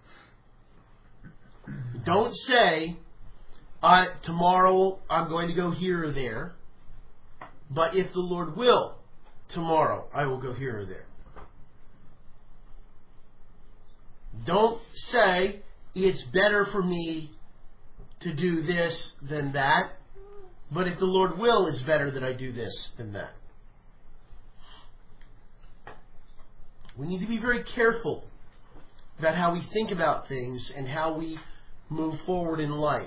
Don't say, I, tomorrow I'm going to go here or there, but if the Lord will, tomorrow I will go here or there. Don't say, it's better for me to do this than that, but if the Lord will, it's better that I do this than that. We need to be very careful about how we think about things and how we move forward in life.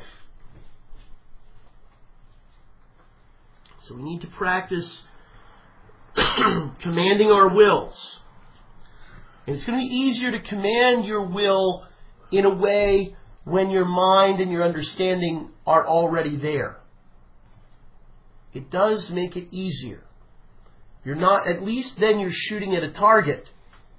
So we need to practice commanding our wills. And it's going to be easier to command your will in a way when your mind and your understanding are already there. It does make it easier. You're not, at least then you're shooting at a target.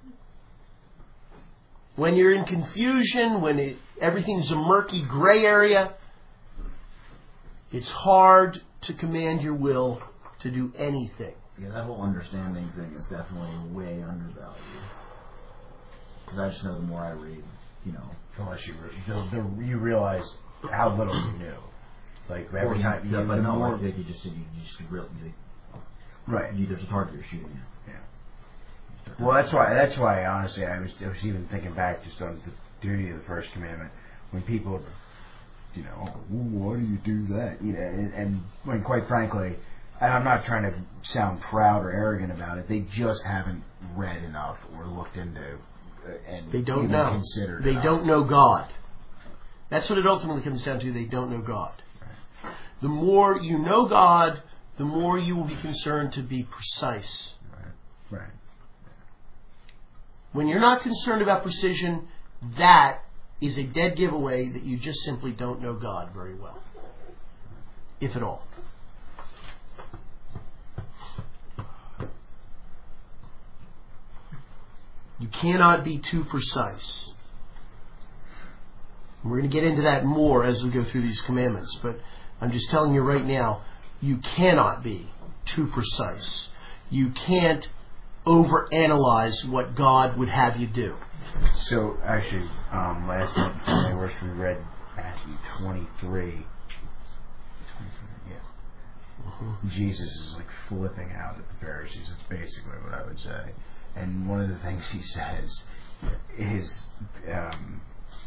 When you're in confusion, when it, everything's a murky gray area, it's hard to command your will to do anything. Yeah, that whole understanding thing is definitely way undervalued. Because I just know the more I read, you know. Unless you, the, the, you realize how little you knew. Like every Well, time, yeah, you, but the no, more, like you just said, you just really, you, right? You, there's a target you're shooting at. Yeah. Well, that's why. That's why. Honestly, I was, I was even thinking back just on the duty of the first commandment. When people, you know, oh, why do you do that? You know, and, and when quite frankly, and I'm not trying to sound proud or arrogant about it, they just haven't read enough or looked into. And they don't even know. considered They enough. don't know God. That's what it ultimately comes down to. They don't know God. Right. The more you know God, the more you will be concerned to be precise. Right. Right. When you're not concerned about precision, that is a dead giveaway that you just simply don't know God very well, if at all. You cannot be too precise. We're going to get into that more as we go through these commandments, but I'm just telling you right now, you cannot be too precise. You can't overanalyze what God would have you do. So, actually, um, last night before my worship, we read Matthew twenty-three. Yeah. Mm-hmm. Jesus is like flipping out at the Pharisees. That's basically what I would say. And one of the things he says is, um,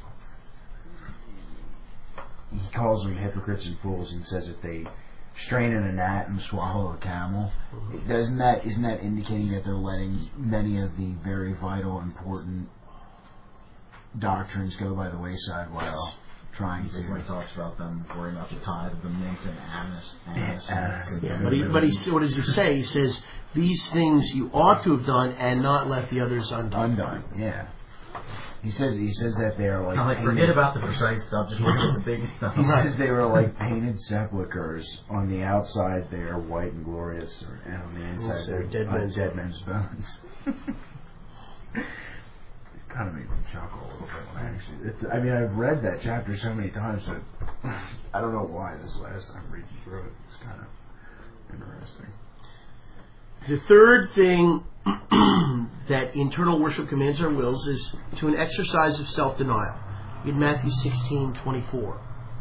he calls them hypocrites and fools, and says that they strain in a gnat and swallow a camel. Doesn't that, isn't that indicating that they're letting many of the very vital, important doctrines go by the wayside while trying to? When he talks about them worrying about the tithe of the mint and anise. anise, anise and yeah, but he, but he, what does he say? He says, these things you ought to have done and not left the others undone. Undone, yeah. He says he says that they are like, no, like forget about the precise stuff, just look at the big stuff. He says they were like painted sepulchres. On the outside they are white and glorious, and on the inside they're dead, uh, men's, dead men's bones. It kind of made me chuckle a little bit when I actually. It's, I mean, I've read that chapter so many times that I don't know why this last time reading through it was kind of interesting. The third thing that internal worship commands our wills is to an exercise of self-denial. In Matthew sixteen twenty-four.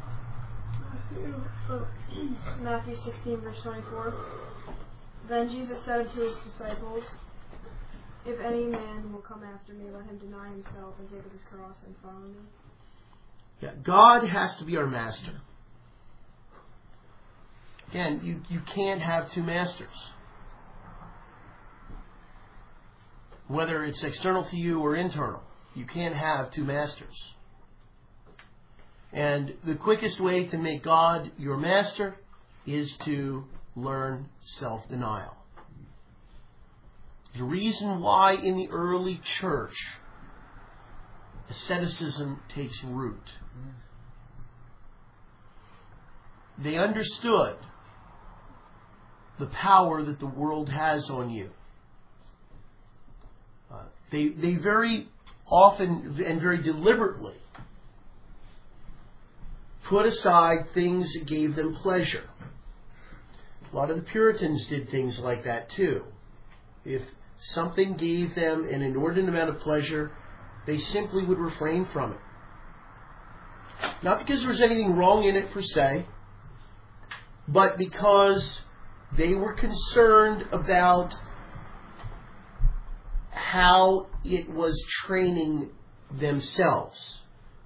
Matthew sixteen, verse twenty-four. Then Jesus said to his disciples, if any man will come after me, let him deny himself and take up his cross and follow me. Yeah, God has to be our master. Again, you, you can't have two masters. Whether it's external to you or internal, you can't have two masters. And the quickest way to make God your master is to learn self-denial. The reason why in the early church asceticism takes root. They understood the power that the world has on you. Uh, they, they very often and very deliberately put aside things that gave them pleasure. A lot of the Puritans did things like that too. If something gave them an inordinate amount of pleasure, they simply would refrain from it. Not because there was anything wrong in it per se, but because they were concerned about how it was training themselves.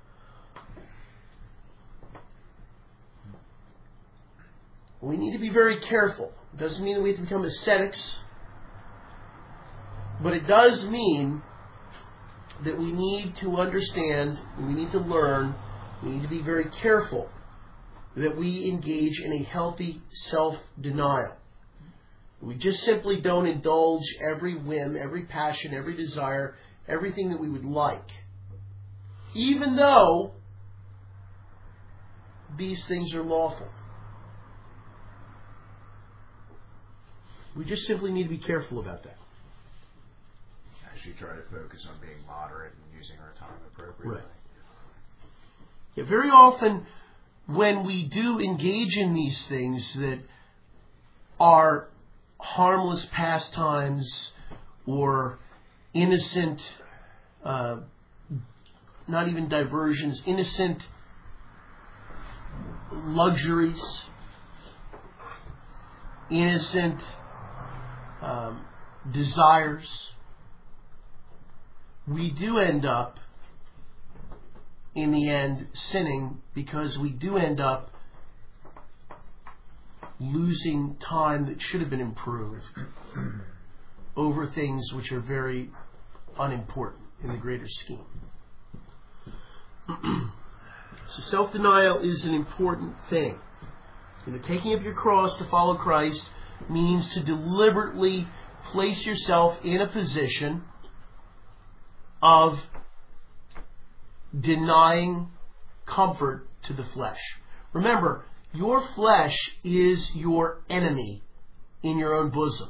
We need to be very careful. It doesn't mean that we have to become ascetics, but it does mean that we need to understand, we need to learn, we need to be very careful that we engage in a healthy self-denial. We just simply don't indulge every whim, every passion, every desire, everything that we would like. Even though these things are lawful. We just simply need to be careful about that. Actually try to focus on being moderate and using our time appropriately. Right. Yeah, very often when we do engage in these things that are harmless pastimes or innocent, uh, not even diversions, innocent luxuries, innocent um, desires, we do end up in the end sinning, because we do end up losing time that should have been improved over things which are very unimportant in the greater scheme. So self-denial is an important thing. You know, taking up your cross to follow Christ means to deliberately place yourself in a position of denying comfort to the flesh. Remember, your flesh is your enemy in your own bosom.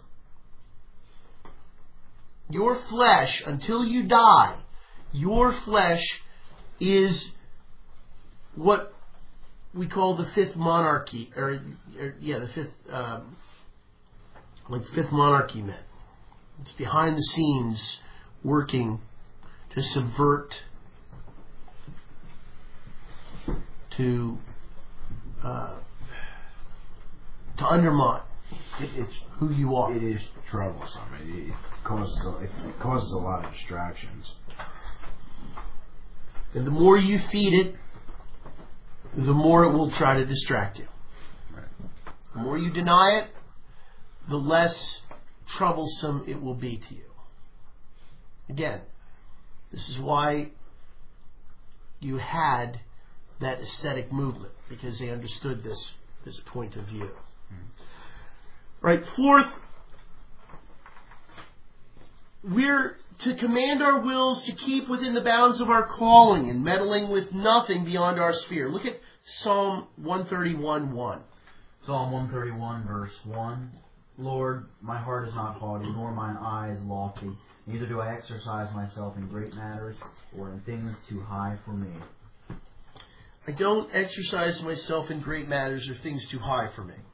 Your flesh, until you die, your flesh is what we call the fifth monarchy, or, or yeah, the fifth, um, like fifth monarchy men. It's behind the scenes working to subvert, to uh, to undermine it, it's who you are. It is troublesome. It, it causes a, it, it causes a lot of distractions. And the more you feed it, the more it will try to distract you. Right. The more you deny it, the less troublesome it will be to you. Again, this is why you had that ascetic movement, because they understood this this point of view. Mm-hmm. Right. Fourth, we're to command our wills to keep within the bounds of our calling and meddling with nothing beyond our sphere. Look at Psalm one thirty-one one. Psalm one thirty-one, verse one. Lord, my heart is not haughty, nor mine eyes lofty. Neither do I exercise myself in great matters or in things too high for me. I don't exercise myself in great matters or things too high for me.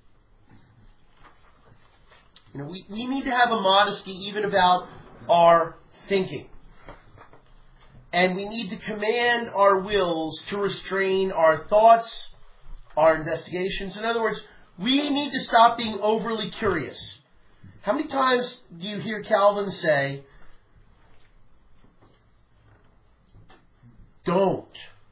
You know, we, we need to have a modesty even about our thinking. And we need to command our wills to restrain our thoughts, our investigations. In other words, we need to stop being overly curious. How many times do you hear Calvin say, don't.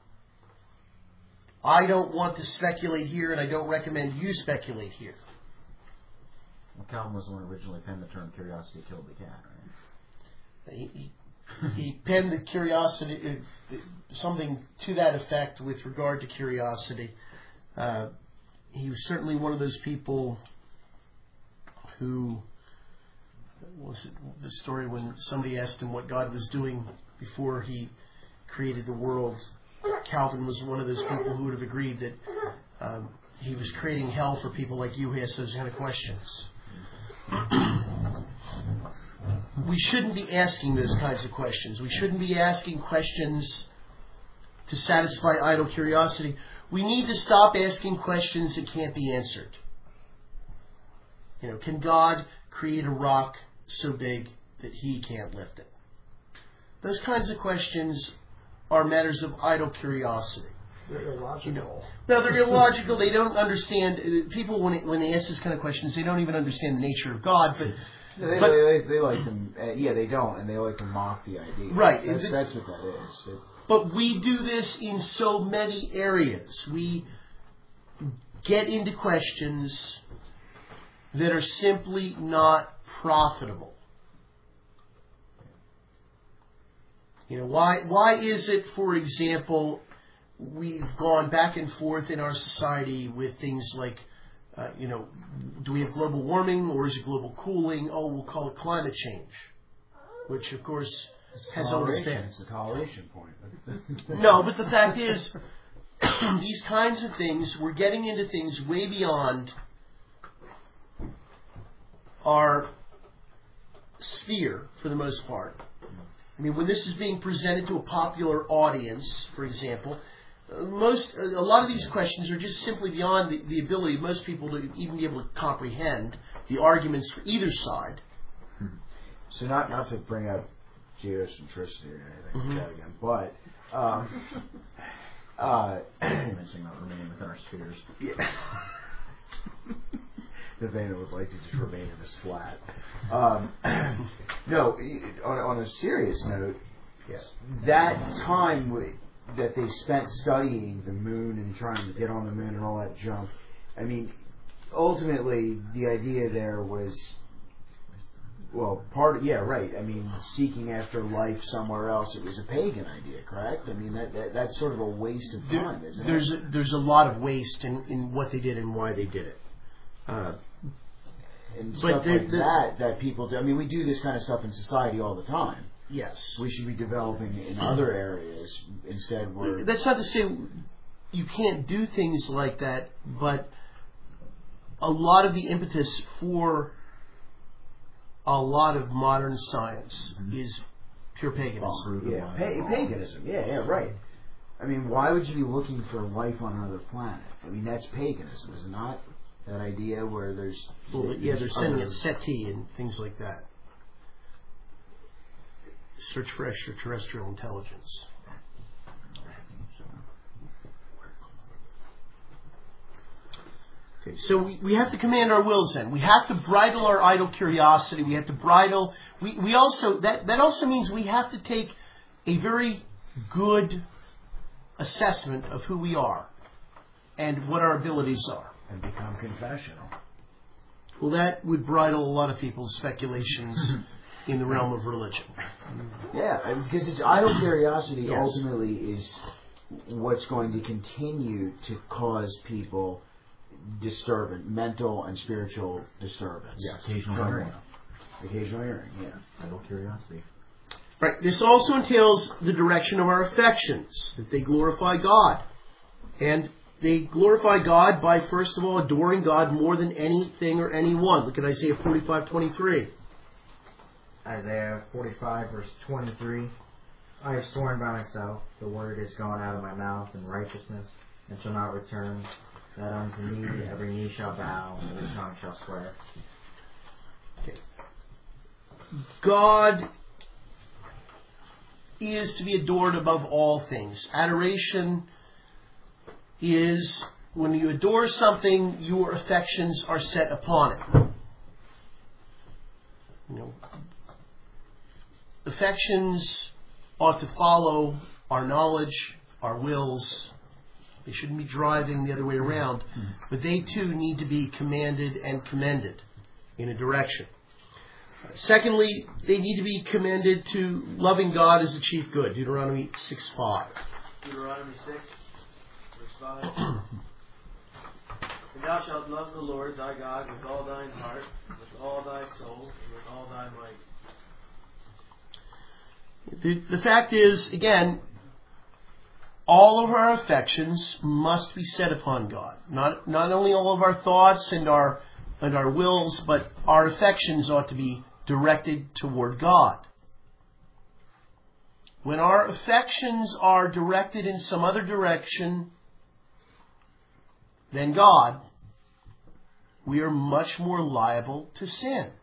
I don't want to speculate here, and I don't recommend you speculate here. Well, Calvin was the one who originally penned the term "curiosity killed the cat," right? He, he, he penned the curiosity, uh, something to that effect with regard to curiosity. Uh, he was certainly one of those people who was it the story when somebody asked him what God was doing before he created the world? Calvin was one of those people who would have agreed that um, he was creating hell for people like you who ask those kind of questions. We shouldn't be asking those kinds of questions. We shouldn't be asking questions to satisfy idle curiosity. We need to stop asking questions that can't be answered. You know, can God create a rock so big that He can't lift it? Those kinds of questions are matters of idle curiosity. They're illogical. You know, no, they're illogical. They don't understand. People, when it, when they ask this kind of questions, they don't even understand the nature of God. But They, but, they, they like to, uh, yeah, they don't, and they like to mock the idea. Right. That's, It- that's what that is. It, but we do this in so many areas. We get into questions that are simply not profitable. You know, why why is it, for example, we've gone back and forth in our society with things like, uh, you know, do we have global warming or is it global cooling? Oh, we'll call it climate change, which, of course, has always been. It's a toleration point. No, but the fact is, these kinds of things, we're getting into things way beyond our sphere, for the most part. I mean, when this is being presented to a popular audience, for example, uh, most a lot of these questions are just simply beyond the, the ability of most people to even be able to comprehend the arguments for either side. So not not to bring up geocentricity or anything Mhm. like that again, but um, uh, mentioning about remaining within our spheres. Yeah. Nevada would like to just remain in this flat. Um, no, on, on a serious note, that time w- that they spent studying the moon and trying to get on the moon and all that junk, I mean, ultimately the idea there was, well, part of, yeah, right. I mean, seeking after life somewhere else. It was a pagan idea, correct? I mean, that, that that's sort of a waste of There- time, isn't there's it? a, there's a lot of waste in, in what they did and why they did it. Uh, and but stuff there- like there- that that people do. I mean, we do this kind of stuff in society all the time. Yes. We should be developing in other areas. Instead, we're That's not to say you can't do things like that, but a lot of the impetus for a lot of modern science is pure paganism. yeah, pa- paganism. Yeah, yeah, right. I mean, why would you be looking for life on another planet? I mean, that's paganism, is it not? That idea where there's Well, yeah, they're sending other- it SETI and things like that. Search for extraterrestrial intelligence. Okay, so we, we have to command our wills then. We have to bridle our idle curiosity. We have to bridle. We, we also, that, that also means we have to take a very good assessment of who we are and what our abilities are. and become confessional. Well, that would bridle a lot of people's speculations in the realm of religion. Yeah, and because it's idle curiosity Yes. ultimately is what's going to continue to cause people disturbance, mental and spiritual disturbance. Yeah, occasional From- hearing. Occasional hearing, yeah. Idle curiosity. Right. This also entails the direction of our affections, that they glorify God. And they glorify God by, first of all, adoring God more than anything or anyone. Look at Isaiah forty-five twenty-three. Isaiah forty-five, verse twenty-three. I have sworn by myself, the word is gone out of my mouth in righteousness, and shall not return, that unto me every knee shall bow, and every tongue shall swear. Okay. God is to be adored above all things. Adoration is when you adore something, your affections are set upon it. You know, affections ought to follow our knowledge, our wills. They shouldn't be driving the other way around, but they too need to be commanded and commended in a direction. Secondly, they need to be commended to loving God as the chief good. Deuteronomy six five. Deuteronomy six, verse five. And thou shalt love the Lord thy God with all thine heart, with all thy soul and with all thy might. The, the fact is, again, all of our affections must be set upon God. Not not only all of our thoughts and our and our wills, but our affections ought to be directed toward God. When our affections are directed in some other direction than God, we are much more liable to sin.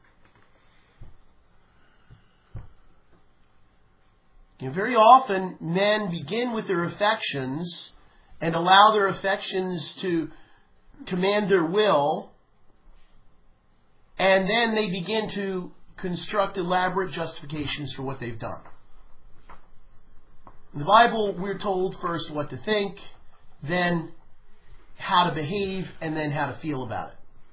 You know, very often, men begin with their affections and allow their affections to command their will, and then they begin to construct elaborate justifications for what they've done. In the Bible, we're told first what to think, then how to behave, and then how to feel about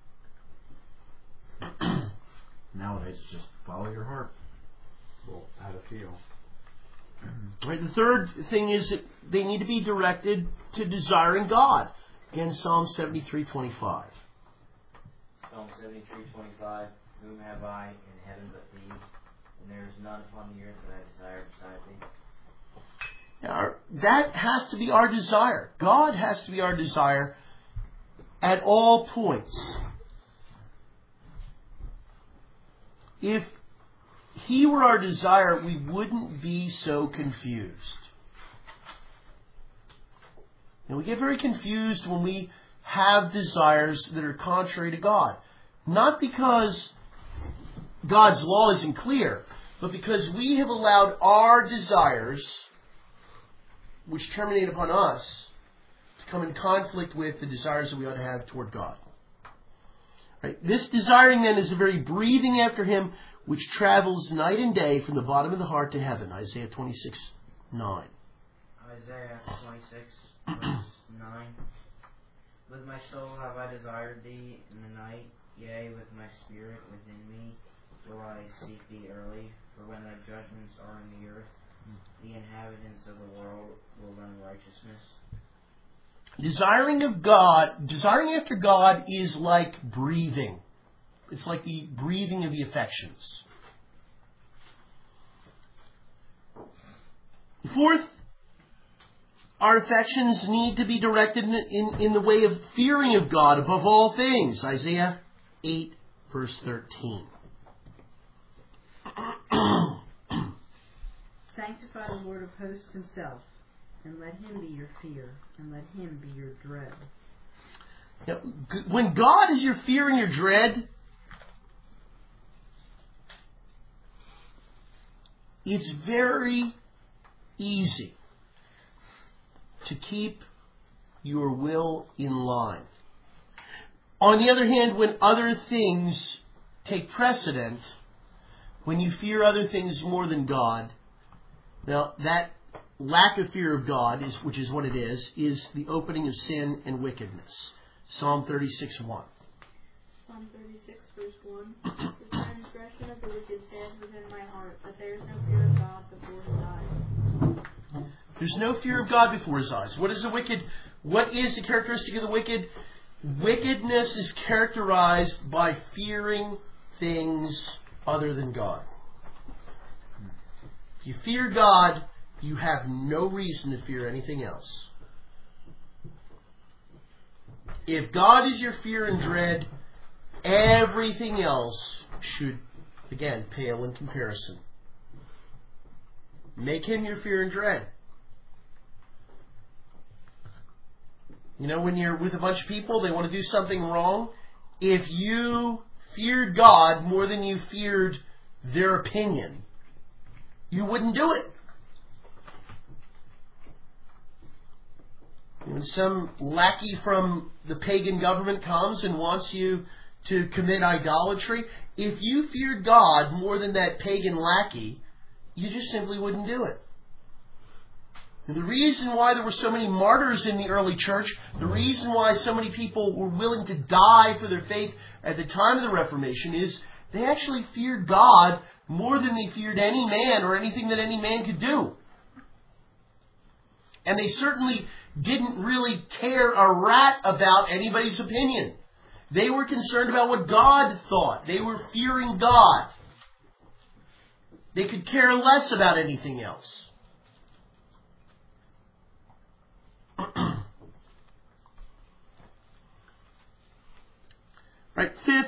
it. Nowadays, it's just follow your heart. Well, how to feel. Right. The third thing is that they need to be directed to desiring God. Again, Psalm seventy-three twenty-five. Psalm seventy-three twenty-five. Whom have I in heaven but thee? And there is none upon the earth that I desire beside thee. Now, that has to be our desire. God has to be our desire at all points. If He were our desire, we wouldn't be so confused. And we get very confused when we have desires that are contrary to God. Not because God's law isn't clear, but because we have allowed our desires, which terminate upon us, to come in conflict with the desires that we ought to have toward God. Right? This desiring then is a very breathing after Him, which travels night and day from the bottom of the heart to heaven. Isaiah twenty-six nine. Isaiah twenty-six, verse nine. With my soul have I desired thee in the night, yea, with my spirit within me will I seek thee early. For when thy judgments are in the earth, the inhabitants of the world will learn righteousness. Desiring of God, desiring after God is like breathing. It's like the breathing of the affections. Fourth, our affections need to be directed in, in, in the way of fearing of God above all things. Isaiah eight, verse thirteen. Sanctify the Lord of hosts Himself, and let Him be your fear, and let Him be your dread. Now, when God is your fear and your dread, it's very easy to keep your will in line. On the other hand, when other things take precedent, when you fear other things more than God, now that lack of fear of God, is, which is what it is, is the opening of sin and wickedness. Psalm thirty-six one. Psalm thirty-six, verse one. The transgression of the wicked stands within my heart, but there is no fear of God before His eyes. There's no fear of God before His eyes. What is the wicked? What is the characteristic of the wicked? Wickedness is characterized by fearing things other than God. If you fear God, you have no reason to fear anything else. If God is your fear and dread, everything else should, again, pale in comparison. Make Him your fear and dread. You know, when you're with a bunch of people, they want to do something wrong. If you feared God more than you feared their opinion, you wouldn't do it. When some lackey from the pagan government comes and wants you to commit idolatry, if you feared God more than that pagan lackey, you just simply wouldn't do it. And the reason why there were so many martyrs in the early church, the reason why so many people were willing to die for their faith at the time of the Reformation is they actually feared God more than they feared any man or anything that any man could do. And they certainly didn't really care a rat about anybody's opinion. They were concerned about what God thought. They were fearing God. They could care less about anything else. Right. Fifth,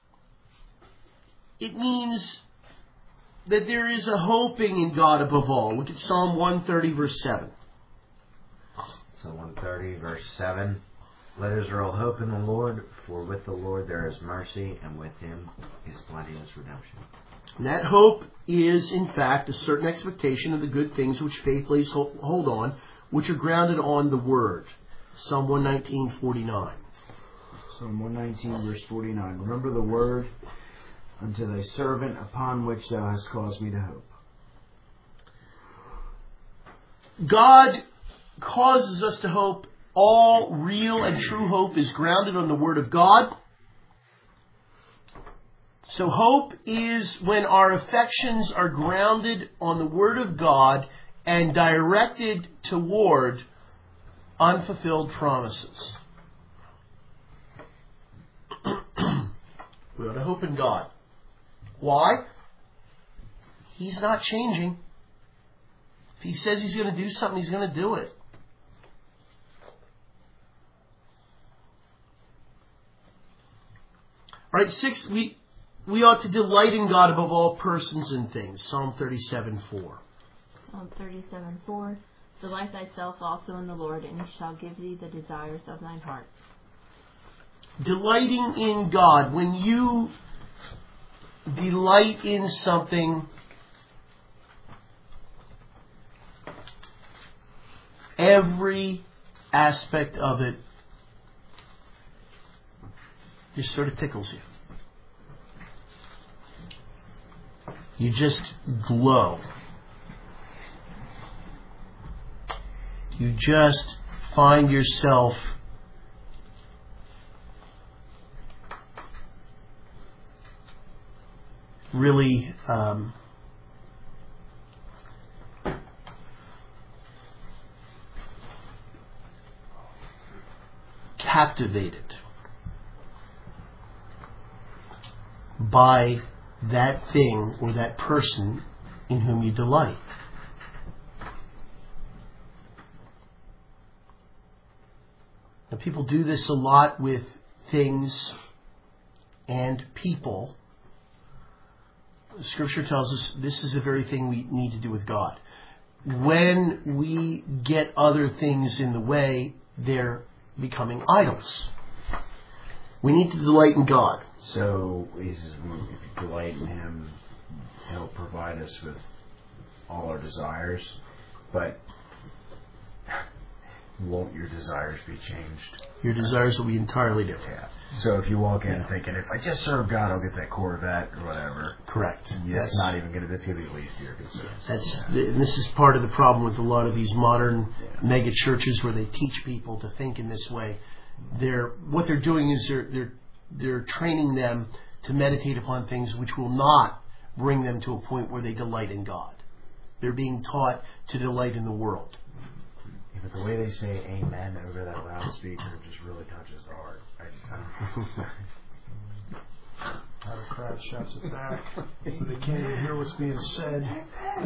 it means that there is a hoping in God above all. Look at Psalm one thirty, verse seven. Psalm one thirty, verse seven. Let Israel hope in the Lord, for with the Lord there is mercy, and with him is plenteous redemption. And that hope is, in fact, a certain expectation of the good things which faith lays hold on, which are grounded on the Word. Psalm one nineteen, forty-nine. Psalm one nineteen, verse forty-nine. Remember the word unto thy servant, upon which thou hast caused me to hope. God causes us to hope. All real and true hope is grounded on the Word of God. So hope is when our affections are grounded on the Word of God and directed toward unfulfilled promises. We ought to hope in God. Why? He's not changing. If He says He's going to do something, He's going to do it. Right, six, we we ought to delight in God above all persons and things. Psalm thirty-seven, four. Psalm thirty-seven, four. Delight thyself also in the Lord, and He shall give thee the desires of thine heart. Delighting in God. When you delight in something, every aspect of it just sort of tickles you. You just glow. You just find yourself really um, captivated by that thing or that person in whom you delight. Now, people do this a lot with things and people. Scripture tells us this is the very thing we need to do with God. When we get other things in the way, they're becoming idols. We need to delight in God. So, he says, if you delight in Him, He'll provide us with all our desires. But won't your desires be changed? Your desires will be entirely different. Yeah. So if you walk in yeah. thinking, if I just serve God, I'll get that Corvette or whatever. Correct. Yeah, that's not even going to, that's going to be the least of your concerns. That's, yeah. This is part of the problem with a lot of these modern yeah. mega churches where they teach people to think in this way. They're, what they're doing is they're, they're, they're training them to meditate upon things which will not bring them to a point where they delight in God. They're being taught to delight in the world. Yeah, but the way they say amen over that loudspeaker just really touches the heart. I, I don't know. How the crowd shuts it back so they can't even hear what's being said.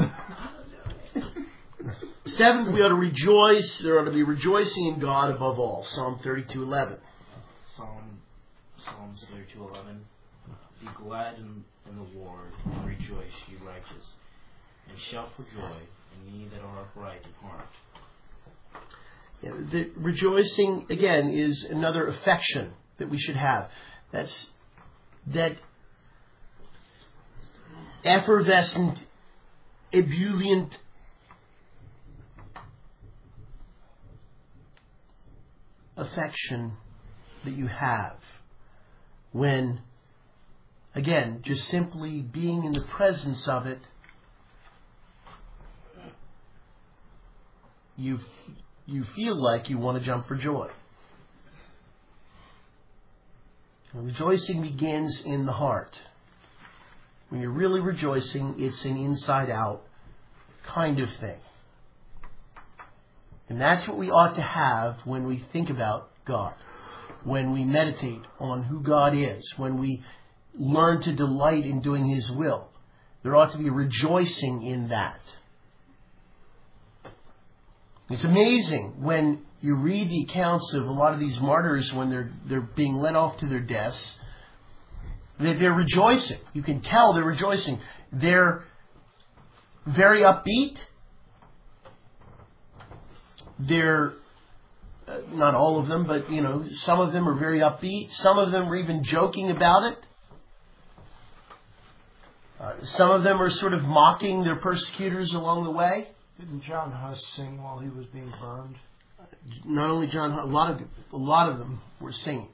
Seventh, we ought to rejoice. There ought to be rejoicing in God above all. Psalm thirty-two eleven. Psalm Psalms thirty-two eleven. Be glad in, in the Lord, and rejoice, ye righteous, and shout for joy, and ye that are upright in heart. Yeah, the rejoicing, again, is another affection that we should have. That's that effervescent, ebullient affection that you have when, again, just simply being in the presence of it, you you feel like you want to jump for joy. Rejoicing begins in the heart. When you're really rejoicing, it's an inside-out kind of thing. And that's what we ought to have when we think about God. when we meditate on who God is, when we learn to delight in doing His will. There ought to be rejoicing in that. It's amazing when you read the accounts of a lot of these martyrs when they're they're being led off to their deaths. That they're rejoicing. You can tell they're rejoicing. They're very upbeat. They're uh, not all of them, but you know, some of them are very upbeat. Some of them are even joking about it. Uh, some of them are sort of mocking their persecutors along the way. Didn't John Huss sing while he was being burned? Not only John Huss, a lot of a lot of them were singing.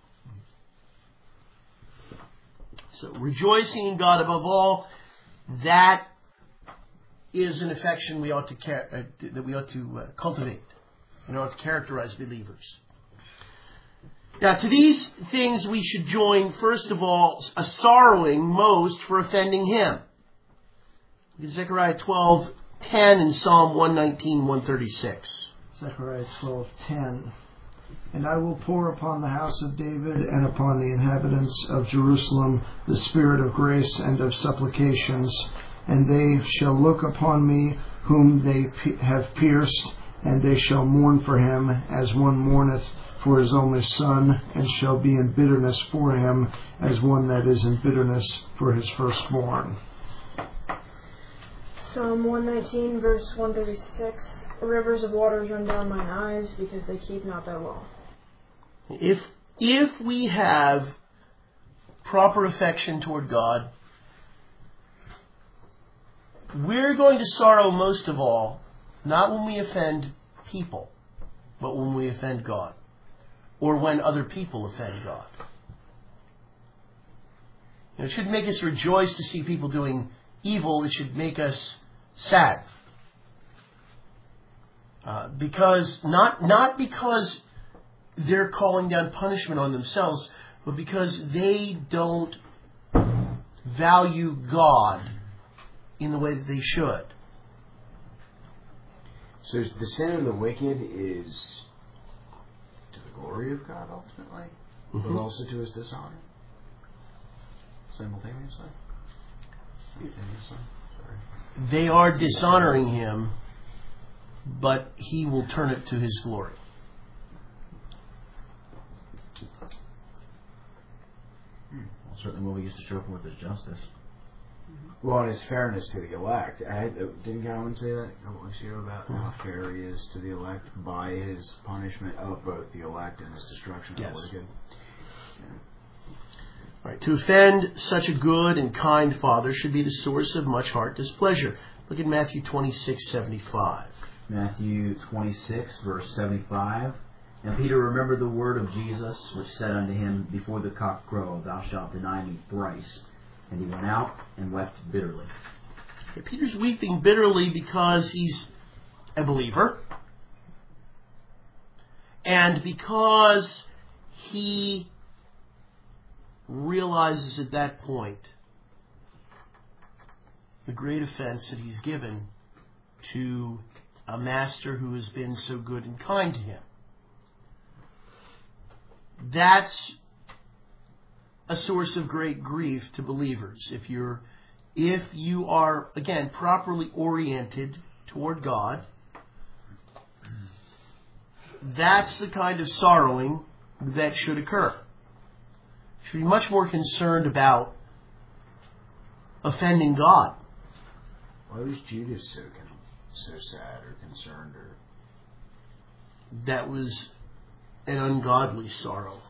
So rejoicing in God above all, that is an affection we ought to char- uh, that we ought to uh, cultivate. We ought to characterize believers. Now, to these things we should join, first of all, a sorrowing most for offending Him. Zechariah twelve ten and Psalm one nineteen, one thirty-six. Zechariah twelve ten. And I will pour upon the house of David and upon the inhabitants of Jerusalem the spirit of grace and of supplications, and they shall look upon me whom they pe- have pierced, and they shall mourn for him as one mourneth for his only son, and shall be in bitterness for him as one that is in bitterness for his firstborn. Psalm one nineteen, verse one thirty-six. Rivers of waters run down mine eyes, because they keep not thy law. If if we have proper affection toward God, we're going to sorrow most of all, not when we offend people, but when we offend God, or when other people offend God. You know, it should make us rejoice to see people doing evil. It should make us sad. Uh, because not not because they're calling down punishment on themselves, but because they don't value God in the way that they should. So the sin of the wicked is to the glory of God ultimately, mm-hmm. but also to His dishonor simultaneously. Simultaneously. Sorry. They are dishonoring Him, but He will turn it to His glory. Hmm. Well, certainly what we used to show him with His justice. Well, and His fairness to the elect. I had, didn't Calvin say that a couple weeks ago about how fair He is to the elect by His punishment of both the elect and His destruction of yes. the wicked? Yeah. All right. To offend such a good and kind Father should be the source of much heart displeasure. Look at Matthew twenty-six seventy-five. Matthew twenty-six, verse seventy-five. And Peter remembered the word of Jesus, which said unto him, Before the cock crow, thou shalt deny me thrice. And he went out and wept bitterly. Okay, Peter's weeping bitterly because he's a believer. And because he realizes at that point the great offense that he's given to a master who has been so good and kind to him. That's a source of great grief to believers. If you're, if you are, again, properly oriented toward God, that's the kind of sorrowing that should occur. You should be much more concerned about offending God. Why was Judas so so sad or concerned? Or that was an ungodly sorrow.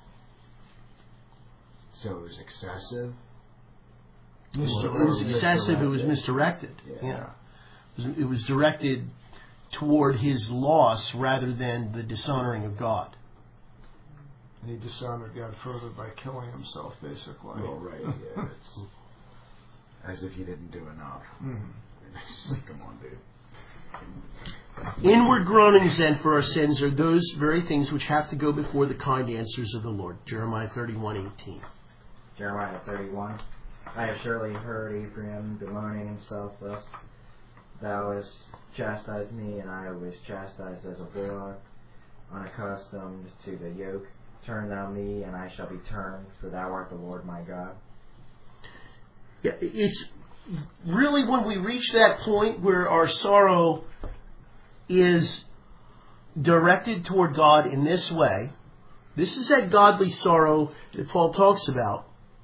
So it was excessive? Well, it was excessive. It was misdirected. Yeah. yeah. It, was, it was directed toward his loss rather than the dishonoring of God. And he dishonored God further by killing himself, basically. Oh, right. Yeah. It's as if he didn't do enough. Mm. It's just like, come on, dude. Inward groanings then for our sins are those very things which have to go before the kind answers of the Lord. Jeremiah thirty-one eighteen. Jeremiah thirty-one. I have surely heard Ephraim bemoaning himself thus. Thou hast chastised me, and I was chastised as a bullock, unaccustomed to the yoke. turn thou me, and I shall be turned, for thou art the Lord my God. Yeah, it's really when we reach that point where our sorrow is directed toward God in this way. This is that godly sorrow that Paul talks about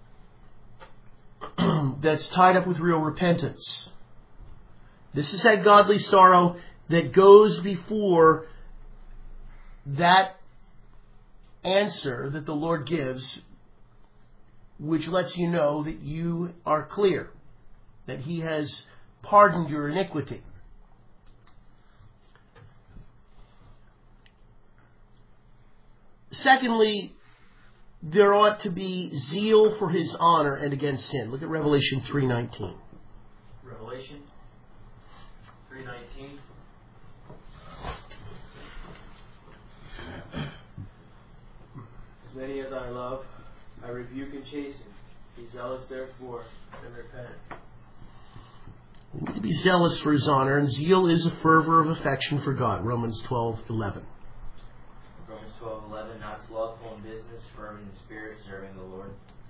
that's tied up with real repentance. This is that godly sorrow that goes before that answer that the Lord gives, which lets you know that you are clear, that He has pardoned your iniquity. Secondly, there ought to be zeal for His honor and against sin. Look at Revelation three nineteen. Revelation three nineteen. As many as I love, I rebuke and chasten. Be zealous therefore, and repent. We need to be zealous for His honor, and zeal is a fervor of affection for God. Romans twelve eleven. Romans twelve eleven, not slothful in business, firm in spirit, serving the Lord.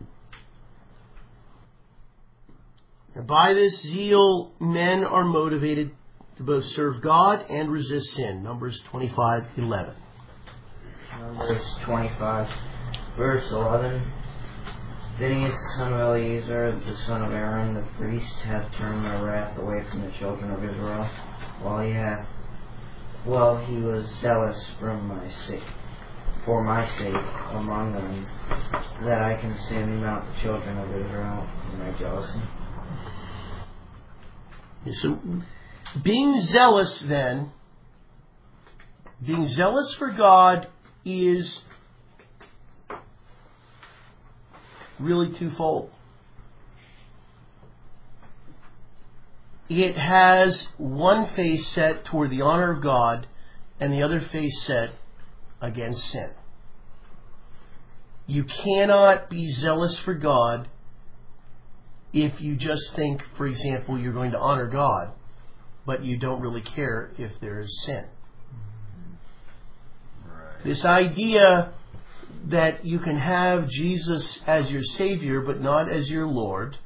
And by this zeal, men are motivated to both serve God and resist sin. Numbers twenty-five eleven. Numbers twenty-five, verse eleven. Phinehas, son of Eleazar, the son of Aaron, the priest, hath turned my wrath away from the children of Israel, while he hath, while he was zealous from my sake, for my sake among them, that I consume not the children of Israel in my jealousy. So, being zealous then, being zealous for God is really twofold. It has one face set toward the honor of God and the other face set against sin. You cannot be zealous for God if you just think, for example, you're going to honor God, but you don't really care if there is sin. Right. This idea that you can have Jesus as your Savior but not as your Lord,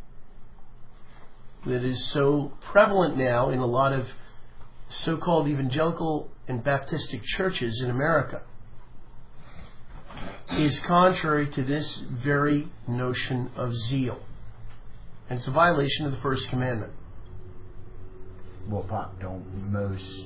that is so prevalent now in a lot of so-called evangelical and Baptistic churches in America, is contrary to this very notion of zeal. And it's a violation of the first commandment. Well, Pop, don't most,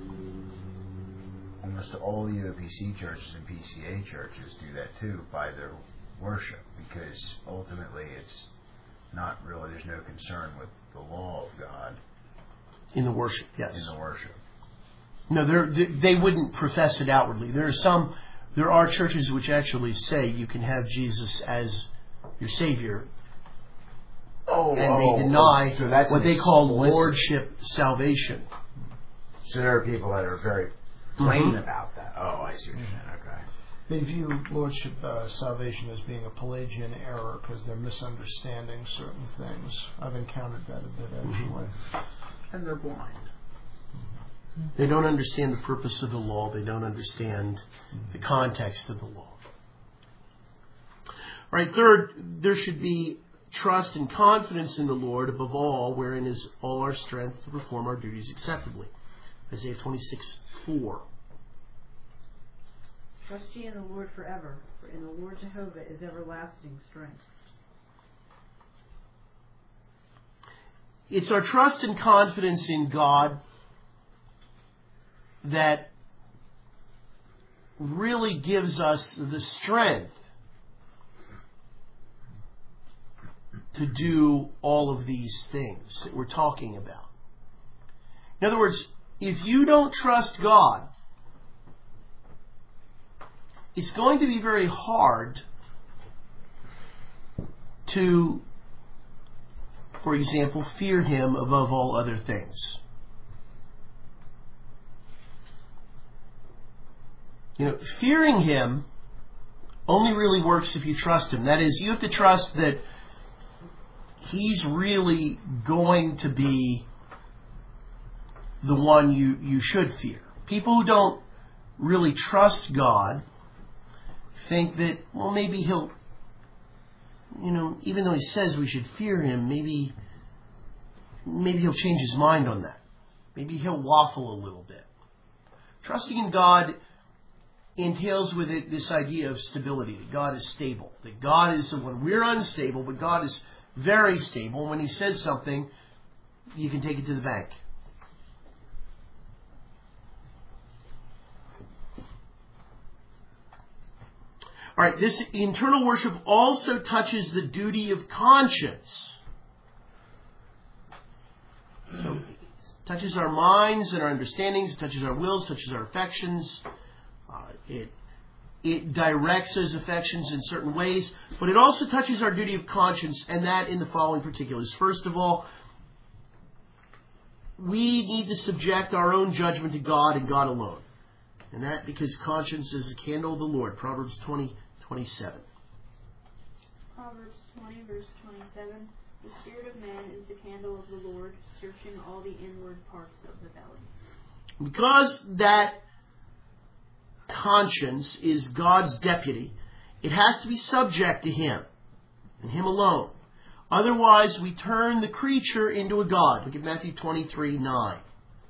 almost all U O P C churches and P C A churches do that too by their worship? Because ultimately it's not really, there's no concern with the law of God. In the worship, yes. In the worship. No, they they wouldn't profess it outwardly. There are some, there are churches which actually say you can have Jesus as your Savior. Oh, and oh, they deny so that's what they call explicit lordship salvation. So there are people that are very plain Mm-hmm. about that. Oh, I see what you're saying. Okay. They view lordship uh, salvation as being a Pelagian error because they're misunderstanding certain things. I've encountered that a bit, actually. Mm-hmm. And they're blind. They don't understand the purpose of the law. They don't understand the context of the law. All right, third, there should be trust and confidence in the Lord above all, wherein is all our strength to perform our duties acceptably. Isaiah twenty-six four. Trust ye in the Lord forever, for in the Lord Jehovah is everlasting strength. It's our trust and confidence in God that really gives us the strength to do all of these things that we're talking about. In other words, if you don't trust God, it's going to be very hard to, for example, fear Him above all other things. You know, fearing Him only really works if you trust Him. That is, you have to trust that He's really going to be the one you, you should fear. People who don't really trust God think that, well, maybe he'll, you know, even though he says we should fear him, maybe, maybe he'll change his mind on that. Maybe he'll waffle a little bit. Trusting in God entails with it this idea of stability, that God is stable, that God is the one. We're unstable, but God is very stable. When he says something, you can take it to the bank. All right, this internal worship also touches the duty of conscience. So it touches our minds and our understandings, it touches our wills, touches our affections. Uh, it it directs those affections in certain ways, but it also touches our duty of conscience, and that in the following particulars. First of all, we need to subject our own judgment to God and God alone. And that because conscience is the candle of the Lord. Proverbs twenty, twenty-seven. Proverbs twenty, verse twenty-seven. The spirit of man is the candle of the Lord, searching all the inward parts of the belly. Because that conscience is God's deputy, it has to be subject to Him and Him alone. Otherwise, we turn the creature into a god. Look at Matthew twenty-three, nine.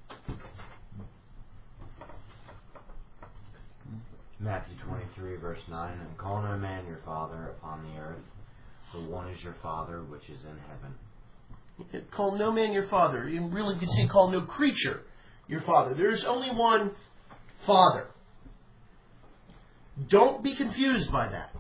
Matthew twenty-three, verse nine. And call no man your father upon the earth, for one is your Father which is in heaven. Call no man your father. You really could say call no creature your father. There's only one Father. Don't be confused by that.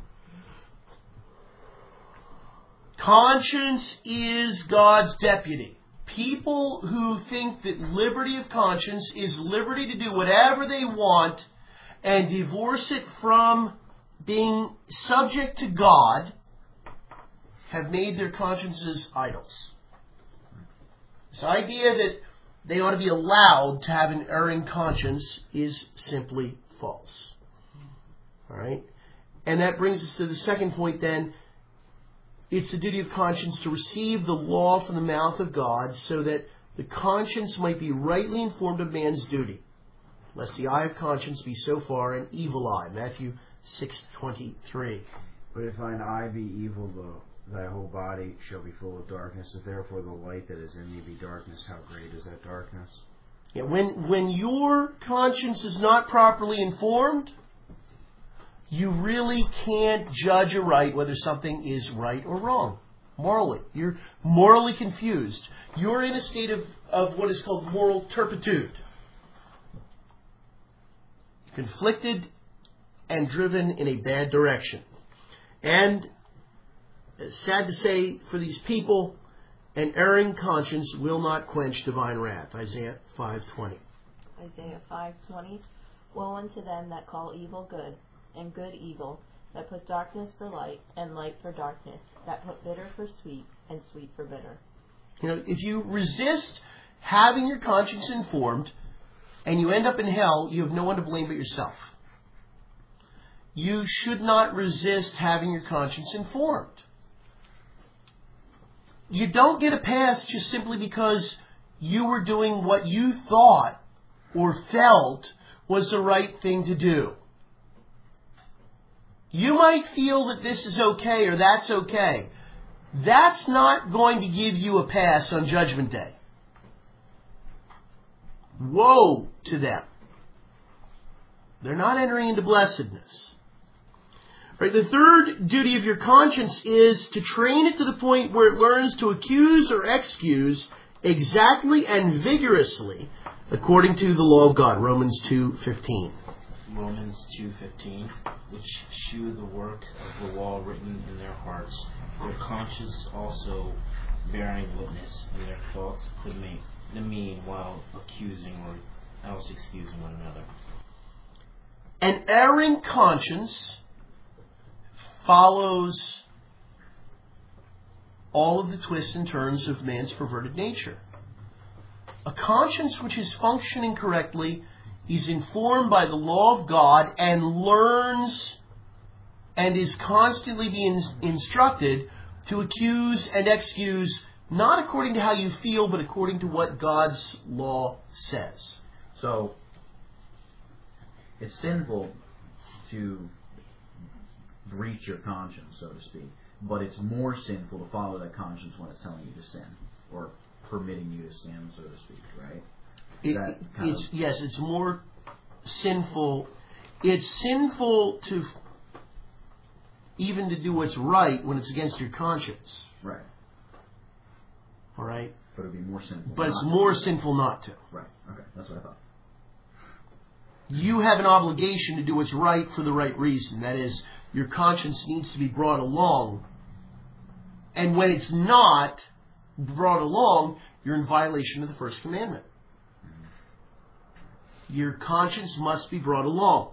Conscience is God's deputy. People who think that liberty of conscience is liberty to do whatever they want and divorce it from being subject to God have made their consciences idols. This idea that they ought to be allowed to have an erring conscience is simply false. All right? And that brings us to the second point then. It's the duty of conscience to receive the law from the mouth of God so that the conscience might be rightly informed of man's duty, lest the eye of conscience be so far an evil eye. Matthew six twenty-three. But if thine eye be evil, though, thy whole body shall be full of darkness. If therefore the light that is in thee be darkness, how great is that darkness? Yeah, when, when your conscience is not properly informed, you really can't judge aright whether something is right or wrong. Morally. You're morally confused. You're in a state of, of what is called moral turpitude. Conflicted and driven in a bad direction. And, sad to say for these people, an erring conscience will not quench divine wrath. Isaiah five twenty. Isaiah five twenty. Woe unto them that call evil good, and good evil, that put darkness for light, and light for darkness, that put bitter for sweet, and sweet for bitter. You know, if you resist having your conscience informed, and you end up in hell, you have no one to blame but yourself. You should not resist having your conscience informed. You don't get a pass just simply because you were doing what you thought or felt was the right thing to do. You might feel that this is okay or that's okay. That's not going to give you a pass on Judgment Day. Woe to them. They're not entering into blessedness. Right, the third duty of your conscience is to train it to the point where it learns to accuse or excuse exactly and vigorously according to the law of God. Romans two fifteen. Romans two fifteen, which shew the work of the law written in their hearts, their conscience also bearing witness, and their thoughts the mean, the mean while accusing or else excusing one another. An erring conscience follows all of the twists and turns of man's perverted nature. A conscience which is functioning correctly is informed by the law of God and learns and is constantly being instructed to accuse and excuse, not according to how you feel, but according to what God's law says. So, it's sinful to breach your conscience, so to speak. But it's more sinful to follow that conscience when it's telling you to sin, or permitting you to sin, so to speak, right? Is It, that kind it's of, yes, it's more sinful. It's sinful to even to do what's right when it's against your conscience. right. All right, But it'd be more sinful. but it's not more to. sinful not to. Right. Okay. That's what I thought. You have an obligation to do what's right for the right reason. That is, your conscience needs to be brought along. And when it's not brought along, you're in violation of the first commandment. Your conscience must be brought along.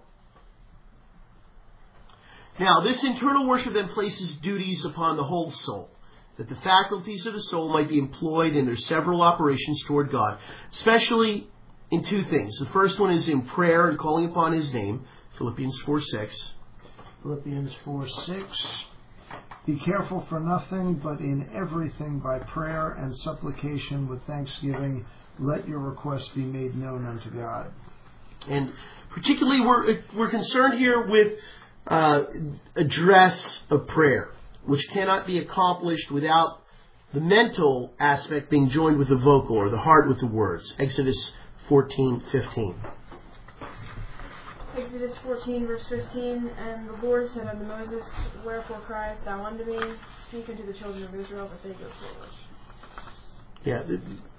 Now, this internal worship then places duties upon the whole soul, that the faculties of the soul might be employed in their several operations toward God, especially in two things. The first one is in prayer and calling upon His name, Philippians four six. Philippians four six. Be careful for nothing, but in everything by prayer and supplication with thanksgiving, let your requests be made known unto God. And particularly we're, we're concerned here with uh, address of prayer, which cannot be accomplished without the mental aspect being joined with the vocal, or the heart with the words. Exodus fourteen fifteen. Exodus fourteen, verse fifteen, And the Lord said unto Moses, Wherefore criest thou unto me? Speak unto the children of Israel, that they go forward. Yeah, the,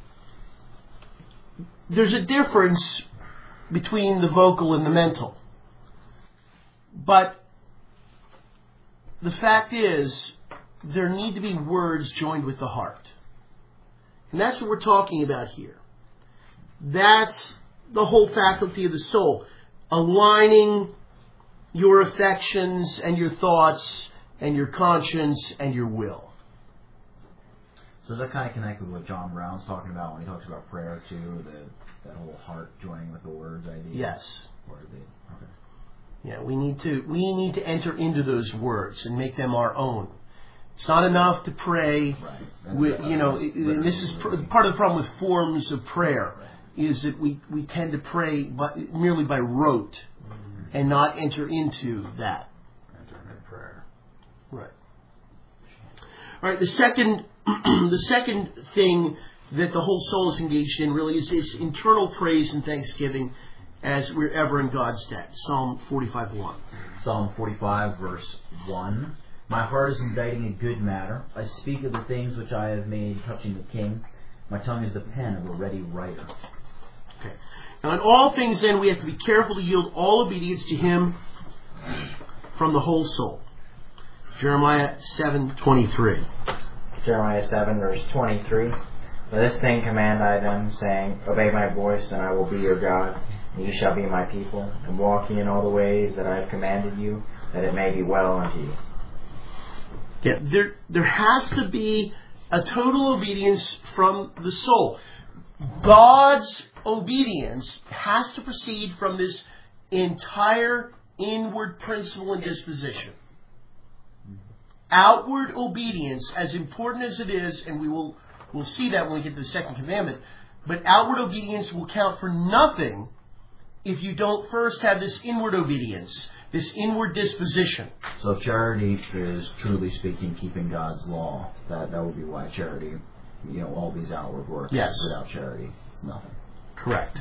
there's a difference between the vocal and the mental. But the fact is, there need to be words joined with the heart. And that's what we're talking about here. That's the whole faculty of the soul. Aligning your affections and your thoughts and your conscience and your will. So is that kind of connected with what John Brown's talking about when he talks about prayer too, the, that whole heart joining with the words idea? Yes. Or the, okay. Yeah, we need to we need to enter into those words and make them our own. It's not enough to pray. Right. With, you know, and this is pr- part of the problem with forms of prayer, Right. is that we, we tend to pray by, merely by rote and not enter into that. Enter into prayer. Right. All right. The second the second thing that the whole soul is engaged in really is this internal praise and thanksgiving as we're ever in God's stead. Psalm forty-five one. Psalm forty-five, verse one. My heart is inditing a good matter. I speak of the things which I have made touching the king. My tongue is the pen of a ready writer. Okay. Now, in all things, then, we have to be careful to yield all obedience to Him from the whole soul. Jeremiah seven twenty-three. Jeremiah seven, verse twenty-three. For this thing command I them, saying, Obey my voice, and I will be your God, and ye shall be my people, and walk ye in all the ways that I have commanded you, that it may be well unto you. Yeah, there there has to be a total obedience from the soul. God's obedience has to proceed from this entire inward principle and disposition. Outward obedience, as important as it is, and we will we'll see that when we get to the second commandment, but outward obedience will count for nothing if you don't first have this inward obedience, this inward disposition. So if charity is, truly speaking, keeping God's law, that, that would be why charity, you know, all these outward works. Yes. Without charity, it's nothing. Correct.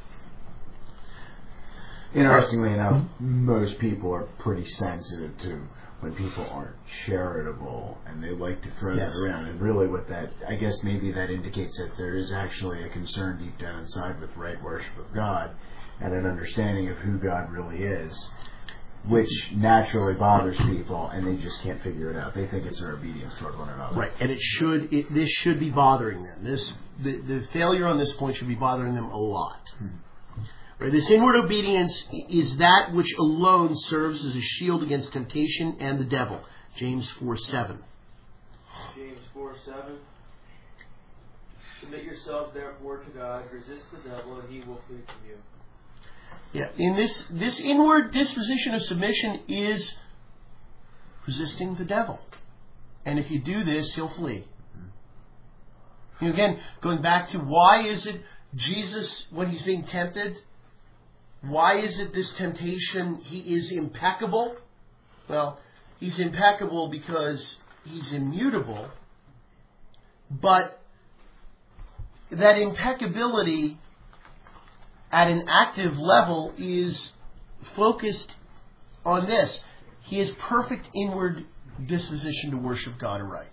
Interestingly enough, most people are pretty sensitive to when people aren't charitable, and they like to throw Yes. that around. And really what that, I guess maybe that indicates that there is actually a concern deep down inside with right worship of God and an understanding of who God really is, which naturally bothers people, and they just can't figure it out. They think it's their obedience toward one another. Right, and it should. It, this should be bothering them. This the, the failure on this point should be bothering them a lot. Hmm. Right, this inward obedience is that which alone serves as a shield against temptation and the devil. James four seven. James four seven. Submit yourselves therefore to God, resist the devil, and he will flee from you. Yeah, in this this inward disposition of submission is resisting the devil, and if you do this, he'll flee. You know, again, going back to why is it Jesus, when he's being tempted, why is it this temptation he is impeccable? Well, he's impeccable because he's immutable, but that impeccability at an active level is focused on this. He has perfect inward disposition to worship God aright.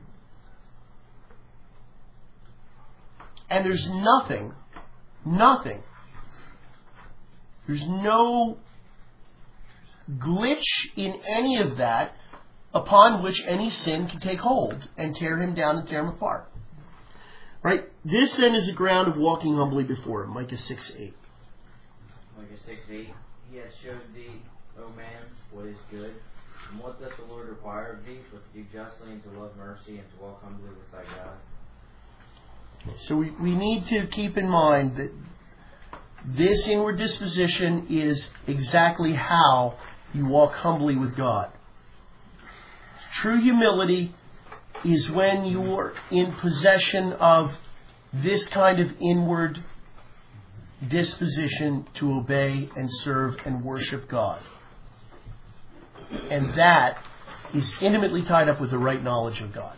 And there's nothing, nothing, there's no glitch in any of that upon which any sin can take hold and tear him down and tear him apart. Right? This then is the ground of walking humbly before him. Micah six eight. Micah six eight. He has showed thee, O man, what is good, and what doth the Lord require of thee, but to do justly and to love mercy and to walk humbly with thy God. So we, we need to keep in mind that this inward disposition is exactly how you walk humbly with God. True humility is when you're in possession of this kind of inward disposition to obey and serve and worship God. And that is intimately tied up with the right knowledge of God.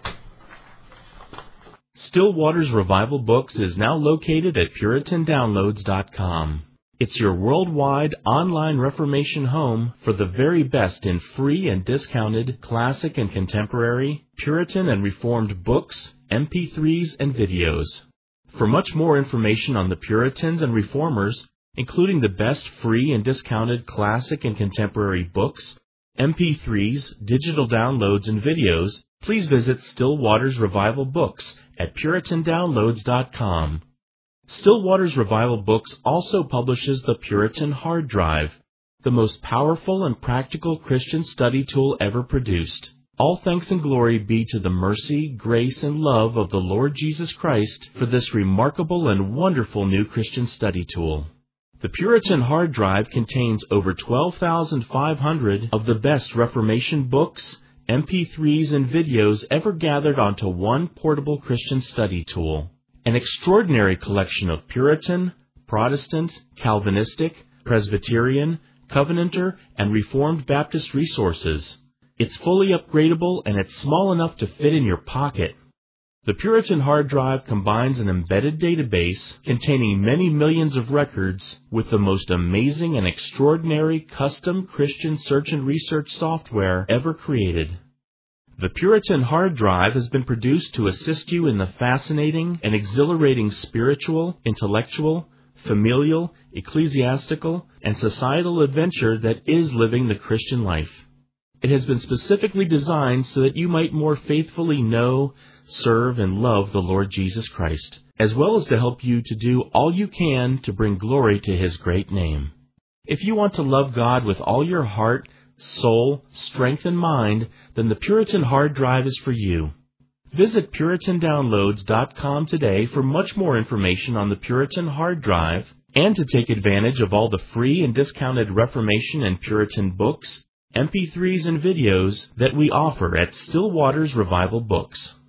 Still Waters Revival Books is now located at Puritan Downloads dot com. It's your worldwide online Reformation home for the very best in free and discounted classic and contemporary, Puritan and Reformed books, M P threes, and videos. For much more information on the Puritans and Reformers, including the best free and discounted classic and contemporary books, M P threes, digital downloads, and videos, please visit Still Waters Revival Books at Puritan Downloads dot com. Still Waters Revival Books also publishes the Puritan Hard Drive, the most powerful and practical Christian study tool ever produced. All thanks and glory be to the mercy, grace, and love of the Lord Jesus Christ for this remarkable and wonderful new Christian study tool. The Puritan Hard Drive contains over twelve thousand five hundred of the best Reformation books, M P threes, and videos ever gathered onto one portable Christian study tool. An extraordinary collection of Puritan, Protestant, Calvinistic, Presbyterian, Covenanter, and Reformed Baptist resources. It's fully upgradable and it's small enough to fit in your pocket. The Puritan Hard Drive combines an embedded database containing many millions of records with the most amazing and extraordinary custom Christian search and research software ever created. The Puritan Hard Drive has been produced to assist you in the fascinating and exhilarating spiritual, intellectual, familial, ecclesiastical, and societal adventure that is living the Christian life. It has been specifically designed so that you might more faithfully know, serve, and love the Lord Jesus Christ, as well as to help you to do all you can to bring glory to His great name. If you want to love God with all your heart, soul, strength, and mind, then the Puritan Hard Drive is for you. Visit Puritan Downloads dot com today for much more information on the Puritan Hard Drive and to take advantage of all the free and discounted Reformation and Puritan books, M P threes, and videos that we offer at Still Waters Revival Books.